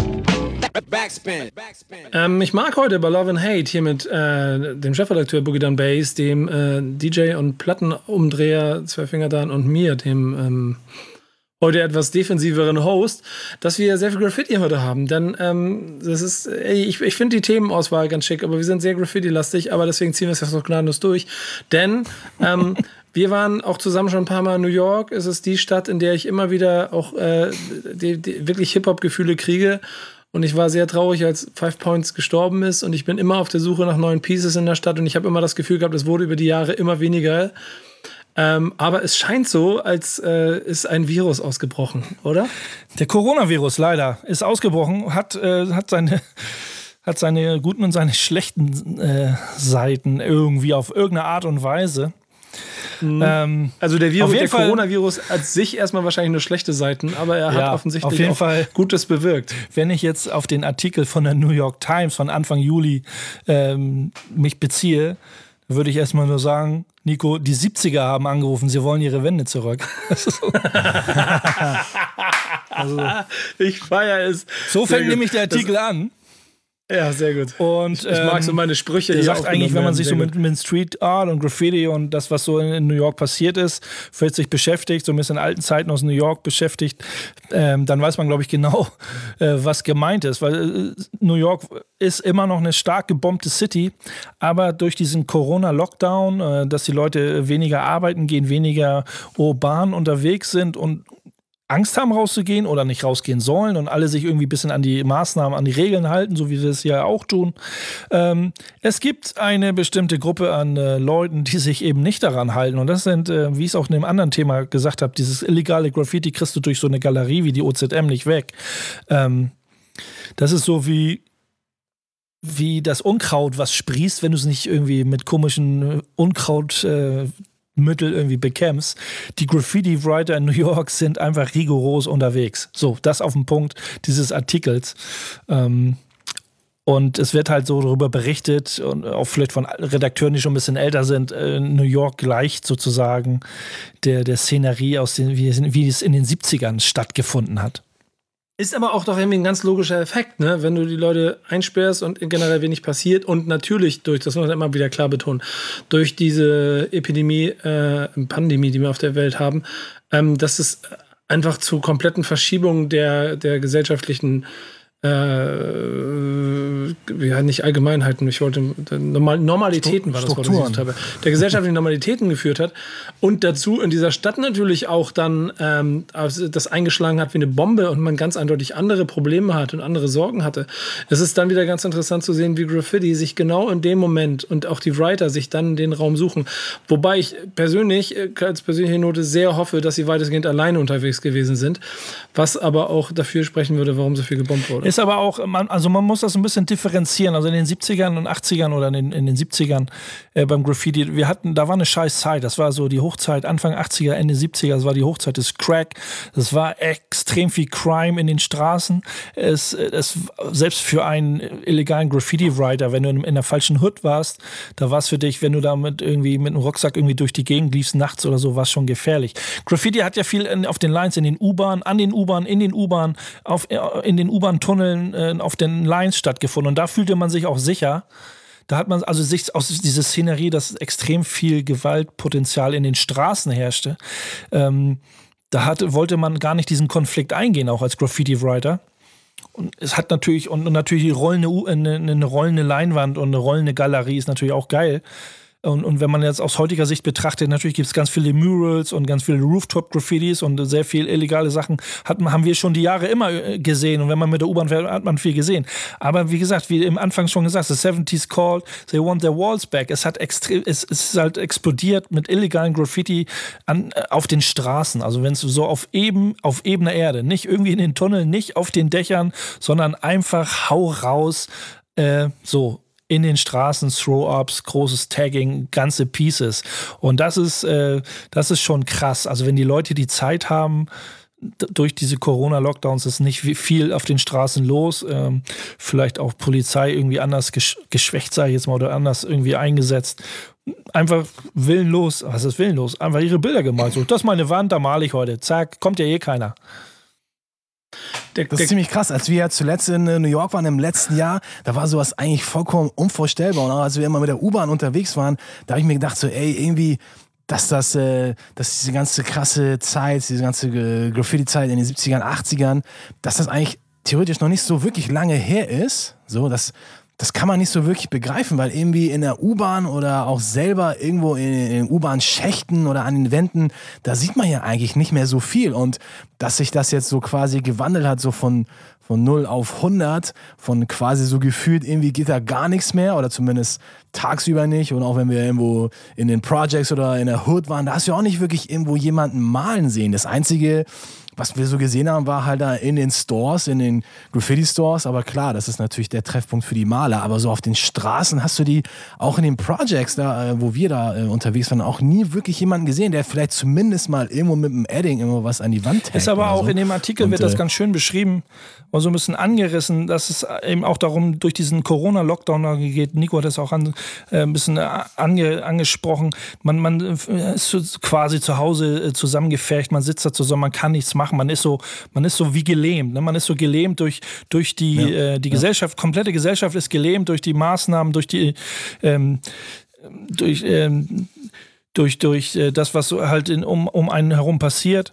Backspin. Backspin. Ähm, ich mag heute bei Love and Hate hier mit äh, dem Chefredakteur Boogie Down Bass, dem äh, D J und Plattenumdreher Zwölffinger Dan und mir, dem ähm, heute etwas defensiveren Host, dass wir sehr viel Graffiti heute haben. Denn ähm, das ist, ey, ich, ich finde die Themenauswahl ganz schick, aber wir sind sehr Graffiti-lastig, aber deswegen ziehen wir es jetzt noch gnadenlos durch. Denn ähm, wir waren auch zusammen schon ein paar Mal in New York. Es ist die Stadt, in der ich immer wieder auch äh, die, die wirklich Hip-Hop-Gefühle kriege. Und ich war sehr traurig, als Five Points gestorben ist. Und ich bin immer auf der Suche nach neuen Pieces in der Stadt. Und ich habe immer das Gefühl gehabt, es wurde über die Jahre immer weniger. Ähm, aber es scheint so, als äh, ist ein Virus ausgebrochen, oder? Der Coronavirus leider ist ausgebrochen, hat, äh, hat seine hat seine guten und seine schlechten äh, Seiten irgendwie auf irgendeine Art und Weise. Mhm. Ähm, also der Virus, auf jeden der Fall, Coronavirus hat sich erstmal wahrscheinlich nur schlechte Seiten, aber er ja, hat offensichtlich auf jeden auch Fall, Gutes bewirkt. Wenn ich jetzt auf den Artikel von der New York Times von Anfang Juli ähm, mich beziehe, würde ich erstmal nur sagen, Nico, die siebziger haben angerufen, sie wollen ihre Wende zurück. also, ich feiere es. So fängt nämlich der Artikel das, an. Ja, sehr gut. Und, ich, ich mag so meine Sprüche. Der die sagt eigentlich, wenn man sich so mit, mit, mit Street Art und Graffiti und das, was so in, in New York passiert ist, vielleicht sich beschäftigt, so ein bisschen in alten Zeiten aus New York beschäftigt, ähm, dann weiß man, glaube ich, genau, äh, was gemeint ist. Weil äh, New York ist immer noch eine stark gebombte City, aber durch diesen Corona-Lockdown, äh, dass die Leute weniger arbeiten gehen, weniger urban unterwegs sind und Angst haben rauszugehen oder nicht rausgehen sollen und alle sich irgendwie ein bisschen an die Maßnahmen, an die Regeln halten, so wie wir es ja auch tun. Ähm, es gibt eine bestimmte Gruppe an äh, Leuten, die sich eben nicht daran halten, und das sind, äh, wie ich es auch in einem anderen Thema gesagt habe, dieses illegale Graffiti kriegst du durch so eine Galerie wie die O Z M nicht weg. Ähm, das ist so wie wie das Unkraut, was sprießt, wenn du es nicht irgendwie mit komischen Unkraut äh, Mittel irgendwie bekämpfst. Die Graffiti-Writer in New York sind einfach rigoros unterwegs. So, das auf den Punkt dieses Artikels. Ähm, Und es wird halt so darüber berichtet, und auch vielleicht von Redakteuren, die schon ein bisschen älter sind, äh, New York gleicht sozusagen der, der Szenerie, aus den, wie, wie es in den siebzigern stattgefunden hat. Ist aber auch doch irgendwie ein ganz logischer Effekt, ne? Wenn du die Leute einsperrst und generell wenig passiert und natürlich durch, das muss man immer wieder klar betonen, durch diese Epidemie, äh, Pandemie, die wir auf der Welt haben, ähm, dass es einfach zu kompletten Verschiebungen der, der gesellschaftlichen Äh, ja, nicht Allgemeinheiten, ich wollte Normal, Normalitäten war das Wort, was ich gesucht habe, der gesellschaftlichen Normalitäten geführt hat und dazu in dieser Stadt natürlich auch dann ähm, das eingeschlagen hat wie eine Bombe und man ganz eindeutig andere Probleme hat und andere Sorgen hatte. Es ist dann wieder ganz interessant zu sehen, wie Graffiti sich genau in dem Moment und auch die Writer sich dann den Raum suchen. Wobei ich persönlich, als persönliche Note sehr hoffe, dass sie weitestgehend alleine unterwegs gewesen sind, was aber auch dafür sprechen würde, warum so viel gebombt wurde. Ist aber auch, man, also man muss das ein bisschen differenzieren. Also in den siebzigern und achtzigern oder in den, in den siebzigern äh, beim Graffiti, wir hatten, da war eine scheiß Zeit. Das war so die Hochzeit, Anfang achtziger, Ende siebziger, das war die Hochzeit des Crack. Das war extrem viel Crime in den Straßen. Es, es, selbst für einen illegalen Graffiti-Writer, wenn du in, in der falschen Hood warst, da war es für dich, wenn du da mit irgendwie mit einem Rucksack irgendwie durch die Gegend liefst, nachts oder so, war es schon gefährlich. Graffiti hat ja viel in, auf den Lines, in den U-Bahnen, an den U-Bahnen, in den U-Bahnen, auf, in den U-Bahn-Tunneln, auf den Lines stattgefunden. Und da fühlte man sich auch sicher. Da hat man also sich aus dieser Szenerie, dass extrem viel Gewaltpotenzial in den Straßen herrschte. Ähm, da hatte, wollte man gar nicht diesen Konflikt eingehen, auch als Graffiti-Writer. Und es hat natürlich, und, und natürlich die rollende, eine, eine rollende Leinwand und eine rollende Galerie ist natürlich auch geil. Und, und wenn man jetzt aus heutiger Sicht betrachtet, natürlich gibt es ganz viele Murals und ganz viele Rooftop-Graffitis und sehr viel illegale Sachen hat, haben wir schon die Jahre immer gesehen. Und wenn man mit der U-Bahn fährt, hat man viel gesehen. Aber wie gesagt, wie im Anfang schon gesagt, the seventies called, they want their walls back. Es hat extrem, es, es ist halt explodiert mit illegalen Graffiti an, auf den Straßen. Also wenn es so auf eben, auf ebener Erde, nicht irgendwie in den Tunneln, nicht auf den Dächern, sondern einfach hau raus, äh, so. In den Straßen, Throw-Ups, großes Tagging, ganze Pieces. Und das ist, äh, das ist schon krass. Also wenn die Leute die Zeit haben, d- durch diese Corona-Lockdowns ist nicht viel auf den Straßen los. Ähm, vielleicht auch Polizei irgendwie anders gesch- geschwächt, sage ich jetzt mal, oder anders irgendwie eingesetzt. Einfach willenlos, was ist willenlos? Einfach ihre Bilder gemalt. So, das ist meine Wand, da male ich heute. Zack, kommt ja eh keiner. Der, das ist ziemlich krass. Als wir ja zuletzt in New York waren im letzten Jahr, da war sowas eigentlich vollkommen unvorstellbar. Und auch als wir immer mit der U-Bahn unterwegs waren, da habe ich mir gedacht, so, ey, irgendwie, dass das, äh, dass diese ganze krasse Zeit, diese ganze äh, Graffiti-Zeit in den siebzigern, achtzigern, dass das eigentlich theoretisch noch nicht so wirklich lange her ist. So, das, das kann man nicht so wirklich begreifen, weil irgendwie in der U-Bahn oder auch selber irgendwo in, in den U-Bahn-Schächten oder an den Wänden, da sieht man ja eigentlich nicht mehr so viel. Und dass sich das jetzt so quasi gewandelt hat, so von, von null auf hundert, von quasi so gefühlt, irgendwie geht da gar nichts mehr oder zumindest tagsüber nicht. Und auch wenn wir irgendwo in den Projects oder in der Hood waren, da hast du auch nicht wirklich irgendwo jemanden malen sehen. Das Einzige, was wir so gesehen haben, war halt da in den Stores, in den Graffiti-Stores. Aber klar, das ist natürlich der Treffpunkt für die Maler. Aber so auf den Straßen hast du die, auch in den Projects, da, wo wir da äh, unterwegs waren, auch nie wirklich jemanden gesehen, der vielleicht zumindest mal irgendwo mit dem Edding irgendwo was an die Wand hängt. Ist aber auch so. in dem Artikel Und, wird das äh, ganz schön beschrieben und so ein bisschen angerissen, dass es eben auch darum, durch diesen Corona-Lockdown geht, Nico hat das auch an, äh, ein bisschen ange, angesprochen, man, man ist so quasi zu Hause zusammengefercht, man sitzt da zusammen, man kann nichts machen, man ist so, man ist so wie gelähmt, ne? Man ist so gelähmt durch, durch die, ja, äh, die ja. Gesellschaft, komplette Gesellschaft ist gelähmt durch die Maßnahmen, durch die ähm, durch, ähm, durch, durch äh, das, was so halt in, um, um einen herum passiert.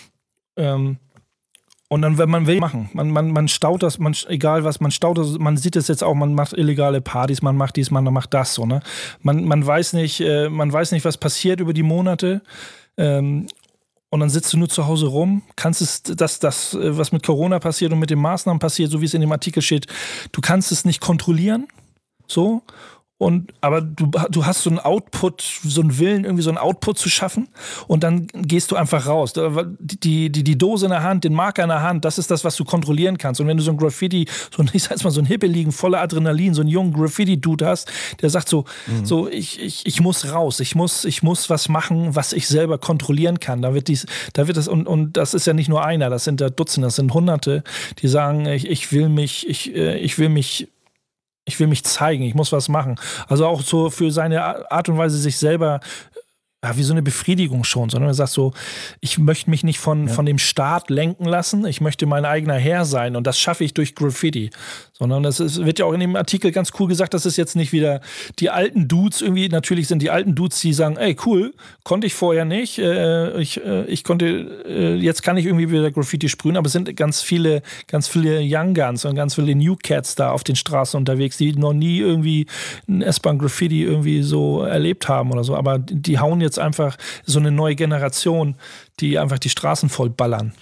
Ähm, Und dann, wenn man will, machen. Man, man, man staut das, man, egal was, man staut das, man sieht es jetzt auch, man macht illegale Partys, man macht dies, man macht das, so, ne? Man, man weiß nicht, äh, man weiß nicht, was passiert über die Monate. Ähm, und dann sitzt du nur zu Hause rum, kannst es, das, das, was mit Corona passiert und mit den Maßnahmen passiert, so wie es in dem Artikel steht, du kannst es nicht kontrollieren, so. Und, aber du, du hast so einen Output, so einen Willen, irgendwie so einen Output zu schaffen und dann gehst du einfach raus. Die, die, die Dose in der Hand, den Marker in der Hand, das ist das, was du kontrollieren kannst. Und wenn du so ein Graffiti, so ein, ich sag's mal, so ein Hippeligen voller Adrenalin, so einen jungen Graffiti-Dude hast, der sagt so, mhm. so ich, ich, ich muss raus, ich muss, ich muss was machen, was ich selber kontrollieren kann. Da wird dies, da wird das, und, und das ist ja nicht nur einer, das sind da Dutzende, das sind Hunderte, die sagen, ich, ich will mich, ich, ich will mich Ich will mich zeigen, ich muss was machen. Also auch so für seine Art und Weise, sich selber, ja, wie so eine Befriedigung schon, sondern er sagt so, ich möchte mich nicht von, ja. von dem Staat lenken lassen, ich möchte mein eigener Herr sein und das schaffe ich durch Graffiti. Sondern das ist, wird ja auch in dem Artikel ganz cool gesagt, das ist jetzt nicht wieder die alten Dudes irgendwie, natürlich sind die alten Dudes, die sagen, ey cool, konnte ich vorher nicht, äh, ich, äh, ich konnte, äh, jetzt kann ich irgendwie wieder Graffiti sprühen, aber es sind ganz viele, ganz viele Young Guns und ganz viele New Cats da auf den Straßen unterwegs, die noch nie irgendwie ein S-Bahn-Graffiti irgendwie so erlebt haben oder so, aber die hauen jetzt einfach so eine neue Generation, die einfach die Straßen voll ballern.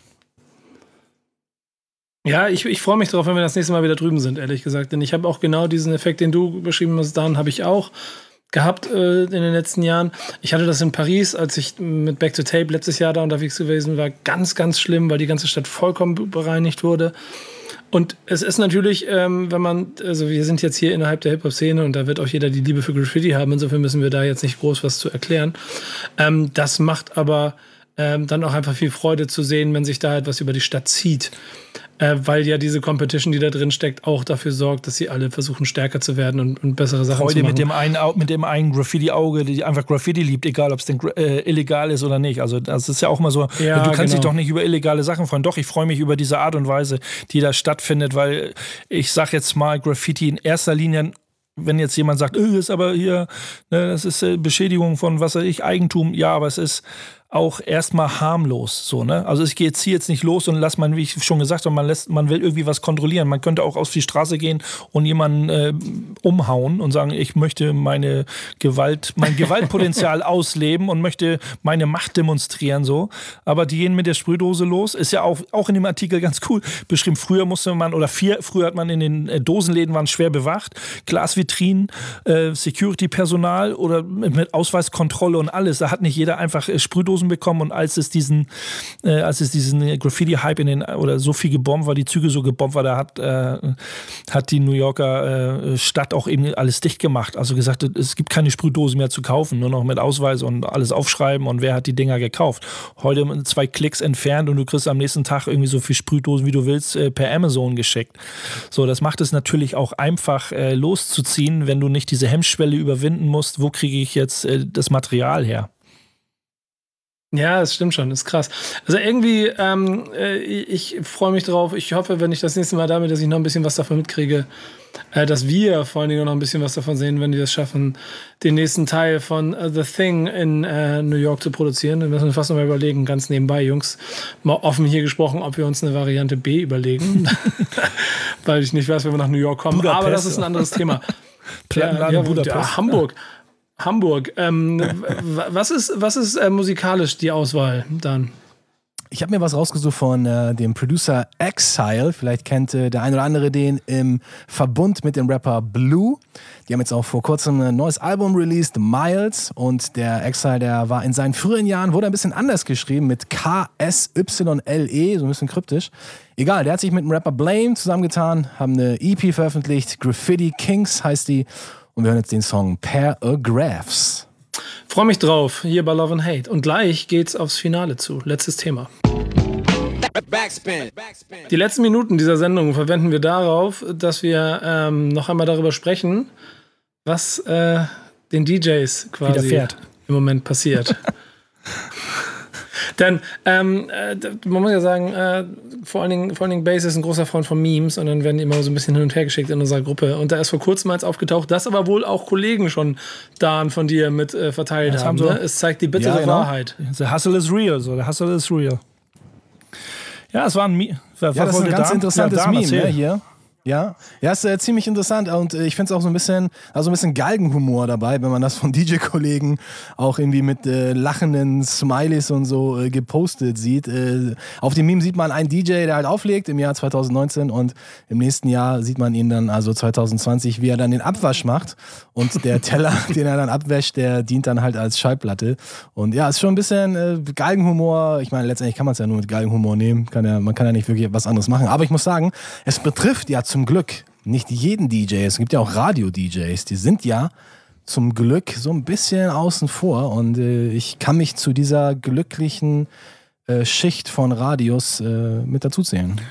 Ja, ich, ich freue mich drauf, wenn wir das nächste Mal wieder drüben sind, ehrlich gesagt. Denn ich habe auch genau diesen Effekt, den du beschrieben hast, Dan, habe ich auch gehabt äh, in den letzten Jahren. Ich hatte das in Paris, als ich mit Back to Tape letztes Jahr da unterwegs gewesen war, ganz, ganz schlimm, weil die ganze Stadt vollkommen bereinigt wurde. Und es ist natürlich, ähm, wenn man, also wir sind jetzt hier innerhalb der Hip-Hop-Szene und da wird auch jeder die Liebe für Graffiti haben, insofern müssen wir da jetzt nicht groß was zu erklären. Ähm, das macht aber ähm, dann auch einfach viel Freude zu sehen, wenn sich da etwas über die Stadt zieht. Äh, weil ja diese Competition, die da drin steckt, auch dafür sorgt, dass sie alle versuchen, stärker zu werden und, und bessere Sachen Freude zu machen. mit dem einen, mit dem einen Graffiti-Auge, die einfach Graffiti liebt, egal ob es denn äh, illegal ist oder nicht. Also das ist ja auch mal so, ja, du kannst genau. dich doch nicht über illegale Sachen freuen. Doch, ich freue mich über diese Art und Weise, die da stattfindet, weil ich sag jetzt mal, Graffiti in erster Linie, wenn jetzt jemand sagt, öh, ist aber hier, ne, das ist äh, Beschädigung von, was weiß ich, Eigentum, ja, aber es ist auch erstmal harmlos, so, ne? Also ich gehe jetzt hier jetzt nicht los und lass man, wie ich schon gesagt habe, man lässt, man will irgendwie was kontrollieren. Man könnte auch auf die Straße gehen und jemanden äh, umhauen und sagen, ich möchte meine Gewalt, mein Gewaltpotenzial ausleben und möchte meine Macht demonstrieren, so. Aber die gehen mit der Sprühdose los, ist ja auch, auch in dem Artikel ganz cool beschrieben. Früher musste man, oder vier, früher hat man in den äh, Dosenläden waren schwer bewacht, Glasvitrinen, äh, Security-Personal oder mit, mit Ausweiskontrolle und alles. Da hat nicht jeder einfach äh, Sprühdosen bekommen und als es diesen, äh, als es diesen Graffiti-Hype in den, oder so viel gebombt war, die Züge so gebombt war, da hat, äh, hat die New Yorker äh, Stadt auch eben alles dicht gemacht. Also gesagt, es gibt keine Sprühdosen mehr zu kaufen, nur noch mit Ausweis und alles aufschreiben und wer hat die Dinger gekauft. Heute zwei Klicks entfernt und du kriegst am nächsten Tag irgendwie so viel Sprühdosen, wie du willst, äh, per Amazon geschickt. So, das macht es natürlich auch einfach äh, loszuziehen, wenn du nicht diese Hemmschwelle überwinden musst, wo kriege ich jetzt äh, das Material her? Ja, das stimmt schon, das ist krass. Also irgendwie, ähm, äh, ich freue mich drauf. Ich hoffe, wenn ich das nächste Mal damit, dass ich noch ein bisschen was davon mitkriege, äh, dass wir vor allen Dingen noch ein bisschen was davon sehen, wenn die das schaffen, den nächsten Teil von uh, The Thing in äh, New York zu produzieren. Dann müssen wir fast noch mal überlegen, ganz nebenbei, Jungs, mal offen hier gesprochen, ob wir uns eine Variante B überlegen. Weil ich nicht weiß, wenn wir nach New York kommen. Budapest. Aber das ist ein anderes Thema. Plattenladen ja, Budapest. Ja, Hamburg. Hamburg. Ähm, was ist, was ist äh, musikalisch die Auswahl dann? Ich habe mir was rausgesucht von äh, dem Producer Exile. Vielleicht kennt äh, der ein oder andere den im Verbund mit dem Rapper Blue. Die haben jetzt auch vor kurzem ein neues Album released, Miles. Und der Exile, der war in seinen früheren Jahren, wurde ein bisschen anders geschrieben mit K S Y L E, so ein bisschen kryptisch. Egal, der hat sich mit dem Rapper Blame zusammengetan, haben eine E P veröffentlicht, Graffiti Kings heißt die. Und wir hören jetzt den Song Paragraphs. Freue mich drauf, hier bei Love and Hate. Und gleich geht's aufs Finale zu. Letztes Thema. Backspin. Backspin. Die letzten Minuten dieser Sendung verwenden wir darauf, dass wir ähm, noch einmal darüber sprechen, was äh, den D Js quasi im Moment passiert. Denn ähm, äh, man muss ja sagen, äh, vor allen Dingen, vor allen Dingen Bass ist ein großer Freund von Memes und dann werden die immer so ein bisschen hin und her geschickt in unserer Gruppe. Und da ist vor kurzem eins aufgetaucht, das aber wohl auch Kollegen schon da von dir mit äh, verteilt das haben. haben so. Ne? Es zeigt die bittere Ja, genau. Wahrheit. The hustle is real, so, the hustle is real. Ja, es war ein Meme. Ja, das ist ein ganz interessantes ja, Meme, erzähl. ne, hier. Ja, ja, ist äh, ziemlich interessant und äh, ich finde es auch so ein bisschen, also ein bisschen Galgenhumor dabei, wenn man das von D J-Kollegen auch irgendwie mit äh, lachenden Smileys und so äh, gepostet sieht. Äh, auf dem Meme sieht man einen D J, der halt auflegt im Jahr zwanzig neunzehn und im nächsten Jahr sieht man ihn dann, also zwanzig zwanzig, wie er dann den Abwasch macht und der Teller, den er dann abwäscht, der dient dann halt als Schallplatte und ja, ist schon ein bisschen äh, Galgenhumor. Ich meine, letztendlich kann man es ja nur mit Galgenhumor nehmen, kann ja, man kann ja nicht wirklich was anderes machen, aber ich muss sagen, es betrifft ja zum Glück nicht jeden D J. Es gibt ja auch Radio-D Js, die sind ja zum Glück so ein bisschen außen vor und äh, ich kann mich zu dieser glücklichen äh, Schicht von Radios äh, mit dazuzählen.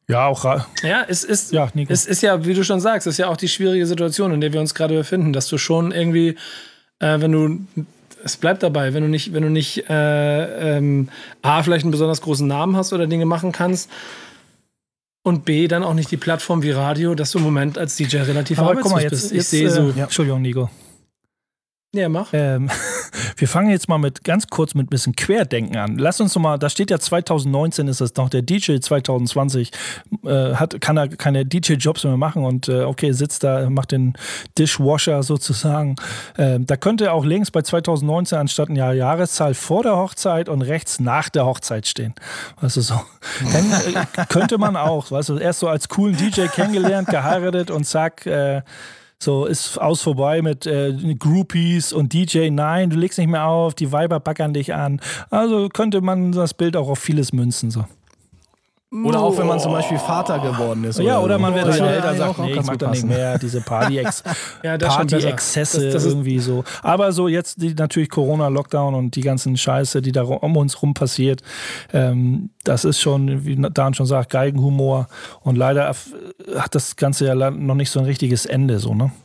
Ja, auch. Ra- Ja, es ist, Ja, Nico. es ist ja, wie du schon sagst, es ist ja auch die schwierige Situation, in der wir uns gerade befinden, dass du schon irgendwie, äh, wenn du, es bleibt dabei, wenn du nicht, wenn du nicht äh, ähm, A, vielleicht einen besonders großen Namen hast oder Dinge machen kannst und B, dann auch nicht die Plattform wie Radio, dass du im Moment als D J relativ Aber guck mal, arbeitslos jetzt, bist. Ich jetzt sehe so. äh, Entschuldigung, Nico. Ja, mach. Ähm, wir fangen jetzt mal mit ganz kurz mit ein bisschen Querdenken an. Lass uns noch mal, da steht ja zwanzig neunzehn ist das noch, der D J zwanzig zwanzig äh, hat, kann er keine D J-Jobs mehr machen und äh, okay, sitzt da, macht den Dishwasher sozusagen. Ähm, da könnte auch links bei zwanzig neunzehn anstatt einer Jahreszahl vor der Hochzeit und rechts nach der Hochzeit stehen. Weißt du, so. Dann, äh, könnte man auch, weißt du, erst so als coolen D J kennengelernt, geheiratet und zack, äh, so ist aus vorbei mit äh, Groupies und D J. Nein, du legst nicht mehr auf, die Weiber backern dich an. Also könnte man das Bild auch auf vieles münzen. So. Oder auch wenn man zum Beispiel Vater geworden ist. Ja, oder man wird ja, schon ja, älter und ja, sagt, auch nee, ganz ich mach gut da nicht passen. mehr, diese Party-Ex- Ja, das ist schon besser. Party-Exzesse Das- das ist- irgendwie so. Aber so jetzt die, natürlich Corona-Lockdown und die ganzen Scheiße, die da um uns rum passiert, ähm, das ist schon, wie Dan schon sagt, Geigenhumor. Und leider hat das Ganze ja noch nicht so ein richtiges Ende, so, ne?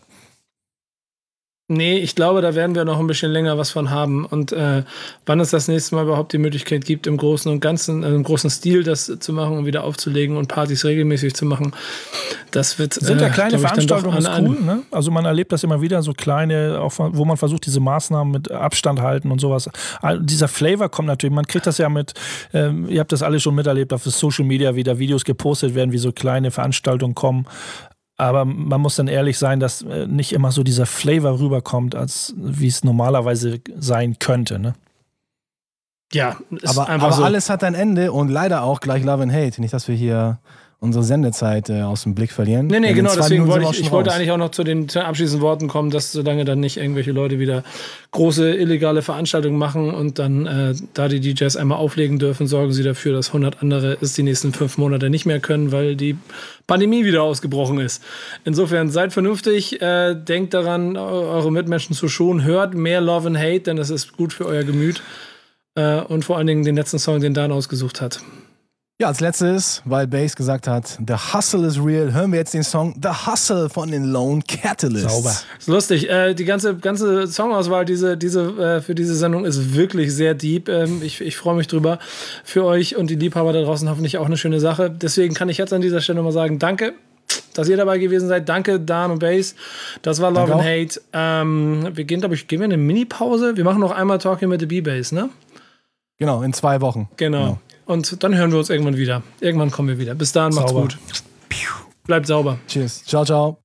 Nee, ich glaube, da werden wir noch ein bisschen länger was von haben. Und äh, wann es das nächste Mal überhaupt die Möglichkeit gibt, im Großen und Ganzen, also im großen Stil das zu machen und wieder aufzulegen und Partys regelmäßig zu machen, das wird. Sind ja kleine äh, glaub ich, dann doch Veranstaltungen, ist an- cool, ne? Also man erlebt das immer wieder, so kleine, auch wo man versucht, diese Maßnahmen mit Abstand halten und sowas. All dieser Flavor kommt natürlich, man kriegt das ja mit, ähm, ihr habt das alle schon miterlebt, auf Social Media, wie da Videos gepostet werden, wie so kleine Veranstaltungen kommen. Aber man muss dann ehrlich sein, dass äh, nicht immer so dieser Flavor rüberkommt, als wie es normalerweise sein könnte, ne? Ja, ist Aber, einfach aber so. alles hat ein Ende und leider auch gleich Love and Hate. Nicht, dass wir hier unsere Sendezeit äh, aus dem Blick verlieren. Nee, nee, Denn in genau, zwei deswegen Minuten wollte sind ich, wir ich schon wollte raus. eigentlich auch noch zu den zu den abschließenden Worten kommen, dass solange dann nicht irgendwelche Leute wieder große illegale Veranstaltungen machen und dann äh, da die D Js einmal auflegen dürfen, sorgen sie dafür, dass hundert andere es die nächsten fünf Monate nicht mehr können, weil die Pandemie wieder ausgebrochen ist. Insofern seid vernünftig, äh, denkt daran, eure Mitmenschen zu schonen, hört mehr Love and Hate, denn das ist gut für euer Gemüt äh, und vor allen Dingen den letzten Song, den Dan ausgesucht hat. Ja, als letztes, weil Bass gesagt hat, The Hustle is real, hören wir jetzt den Song The Hustle von den Lone Catalysts. Sauber. Ist lustig. Äh, die ganze, ganze Songauswahl diese, diese, äh, für diese Sendung ist wirklich sehr deep. Ähm, ich ich freue mich drüber. Für euch und die Liebhaber da draußen hoffentlich auch eine schöne Sache. Deswegen kann ich jetzt an dieser Stelle mal sagen, danke, dass ihr dabei gewesen seid. Danke, Dan und Bass. Das war Love Danke and Hate. Ähm, wir gehen, glaube ich, gehen wir in eine Mini-Pause. Wir machen noch einmal Talking mit the B-Bass, ne? Genau, in zwei Wochen. Genau. Genau. Und dann hören wir uns irgendwann wieder. Irgendwann kommen wir wieder. Bis dahin, macht's Sauber. gut. Bleibt sauber. Cheers. Ciao, ciao.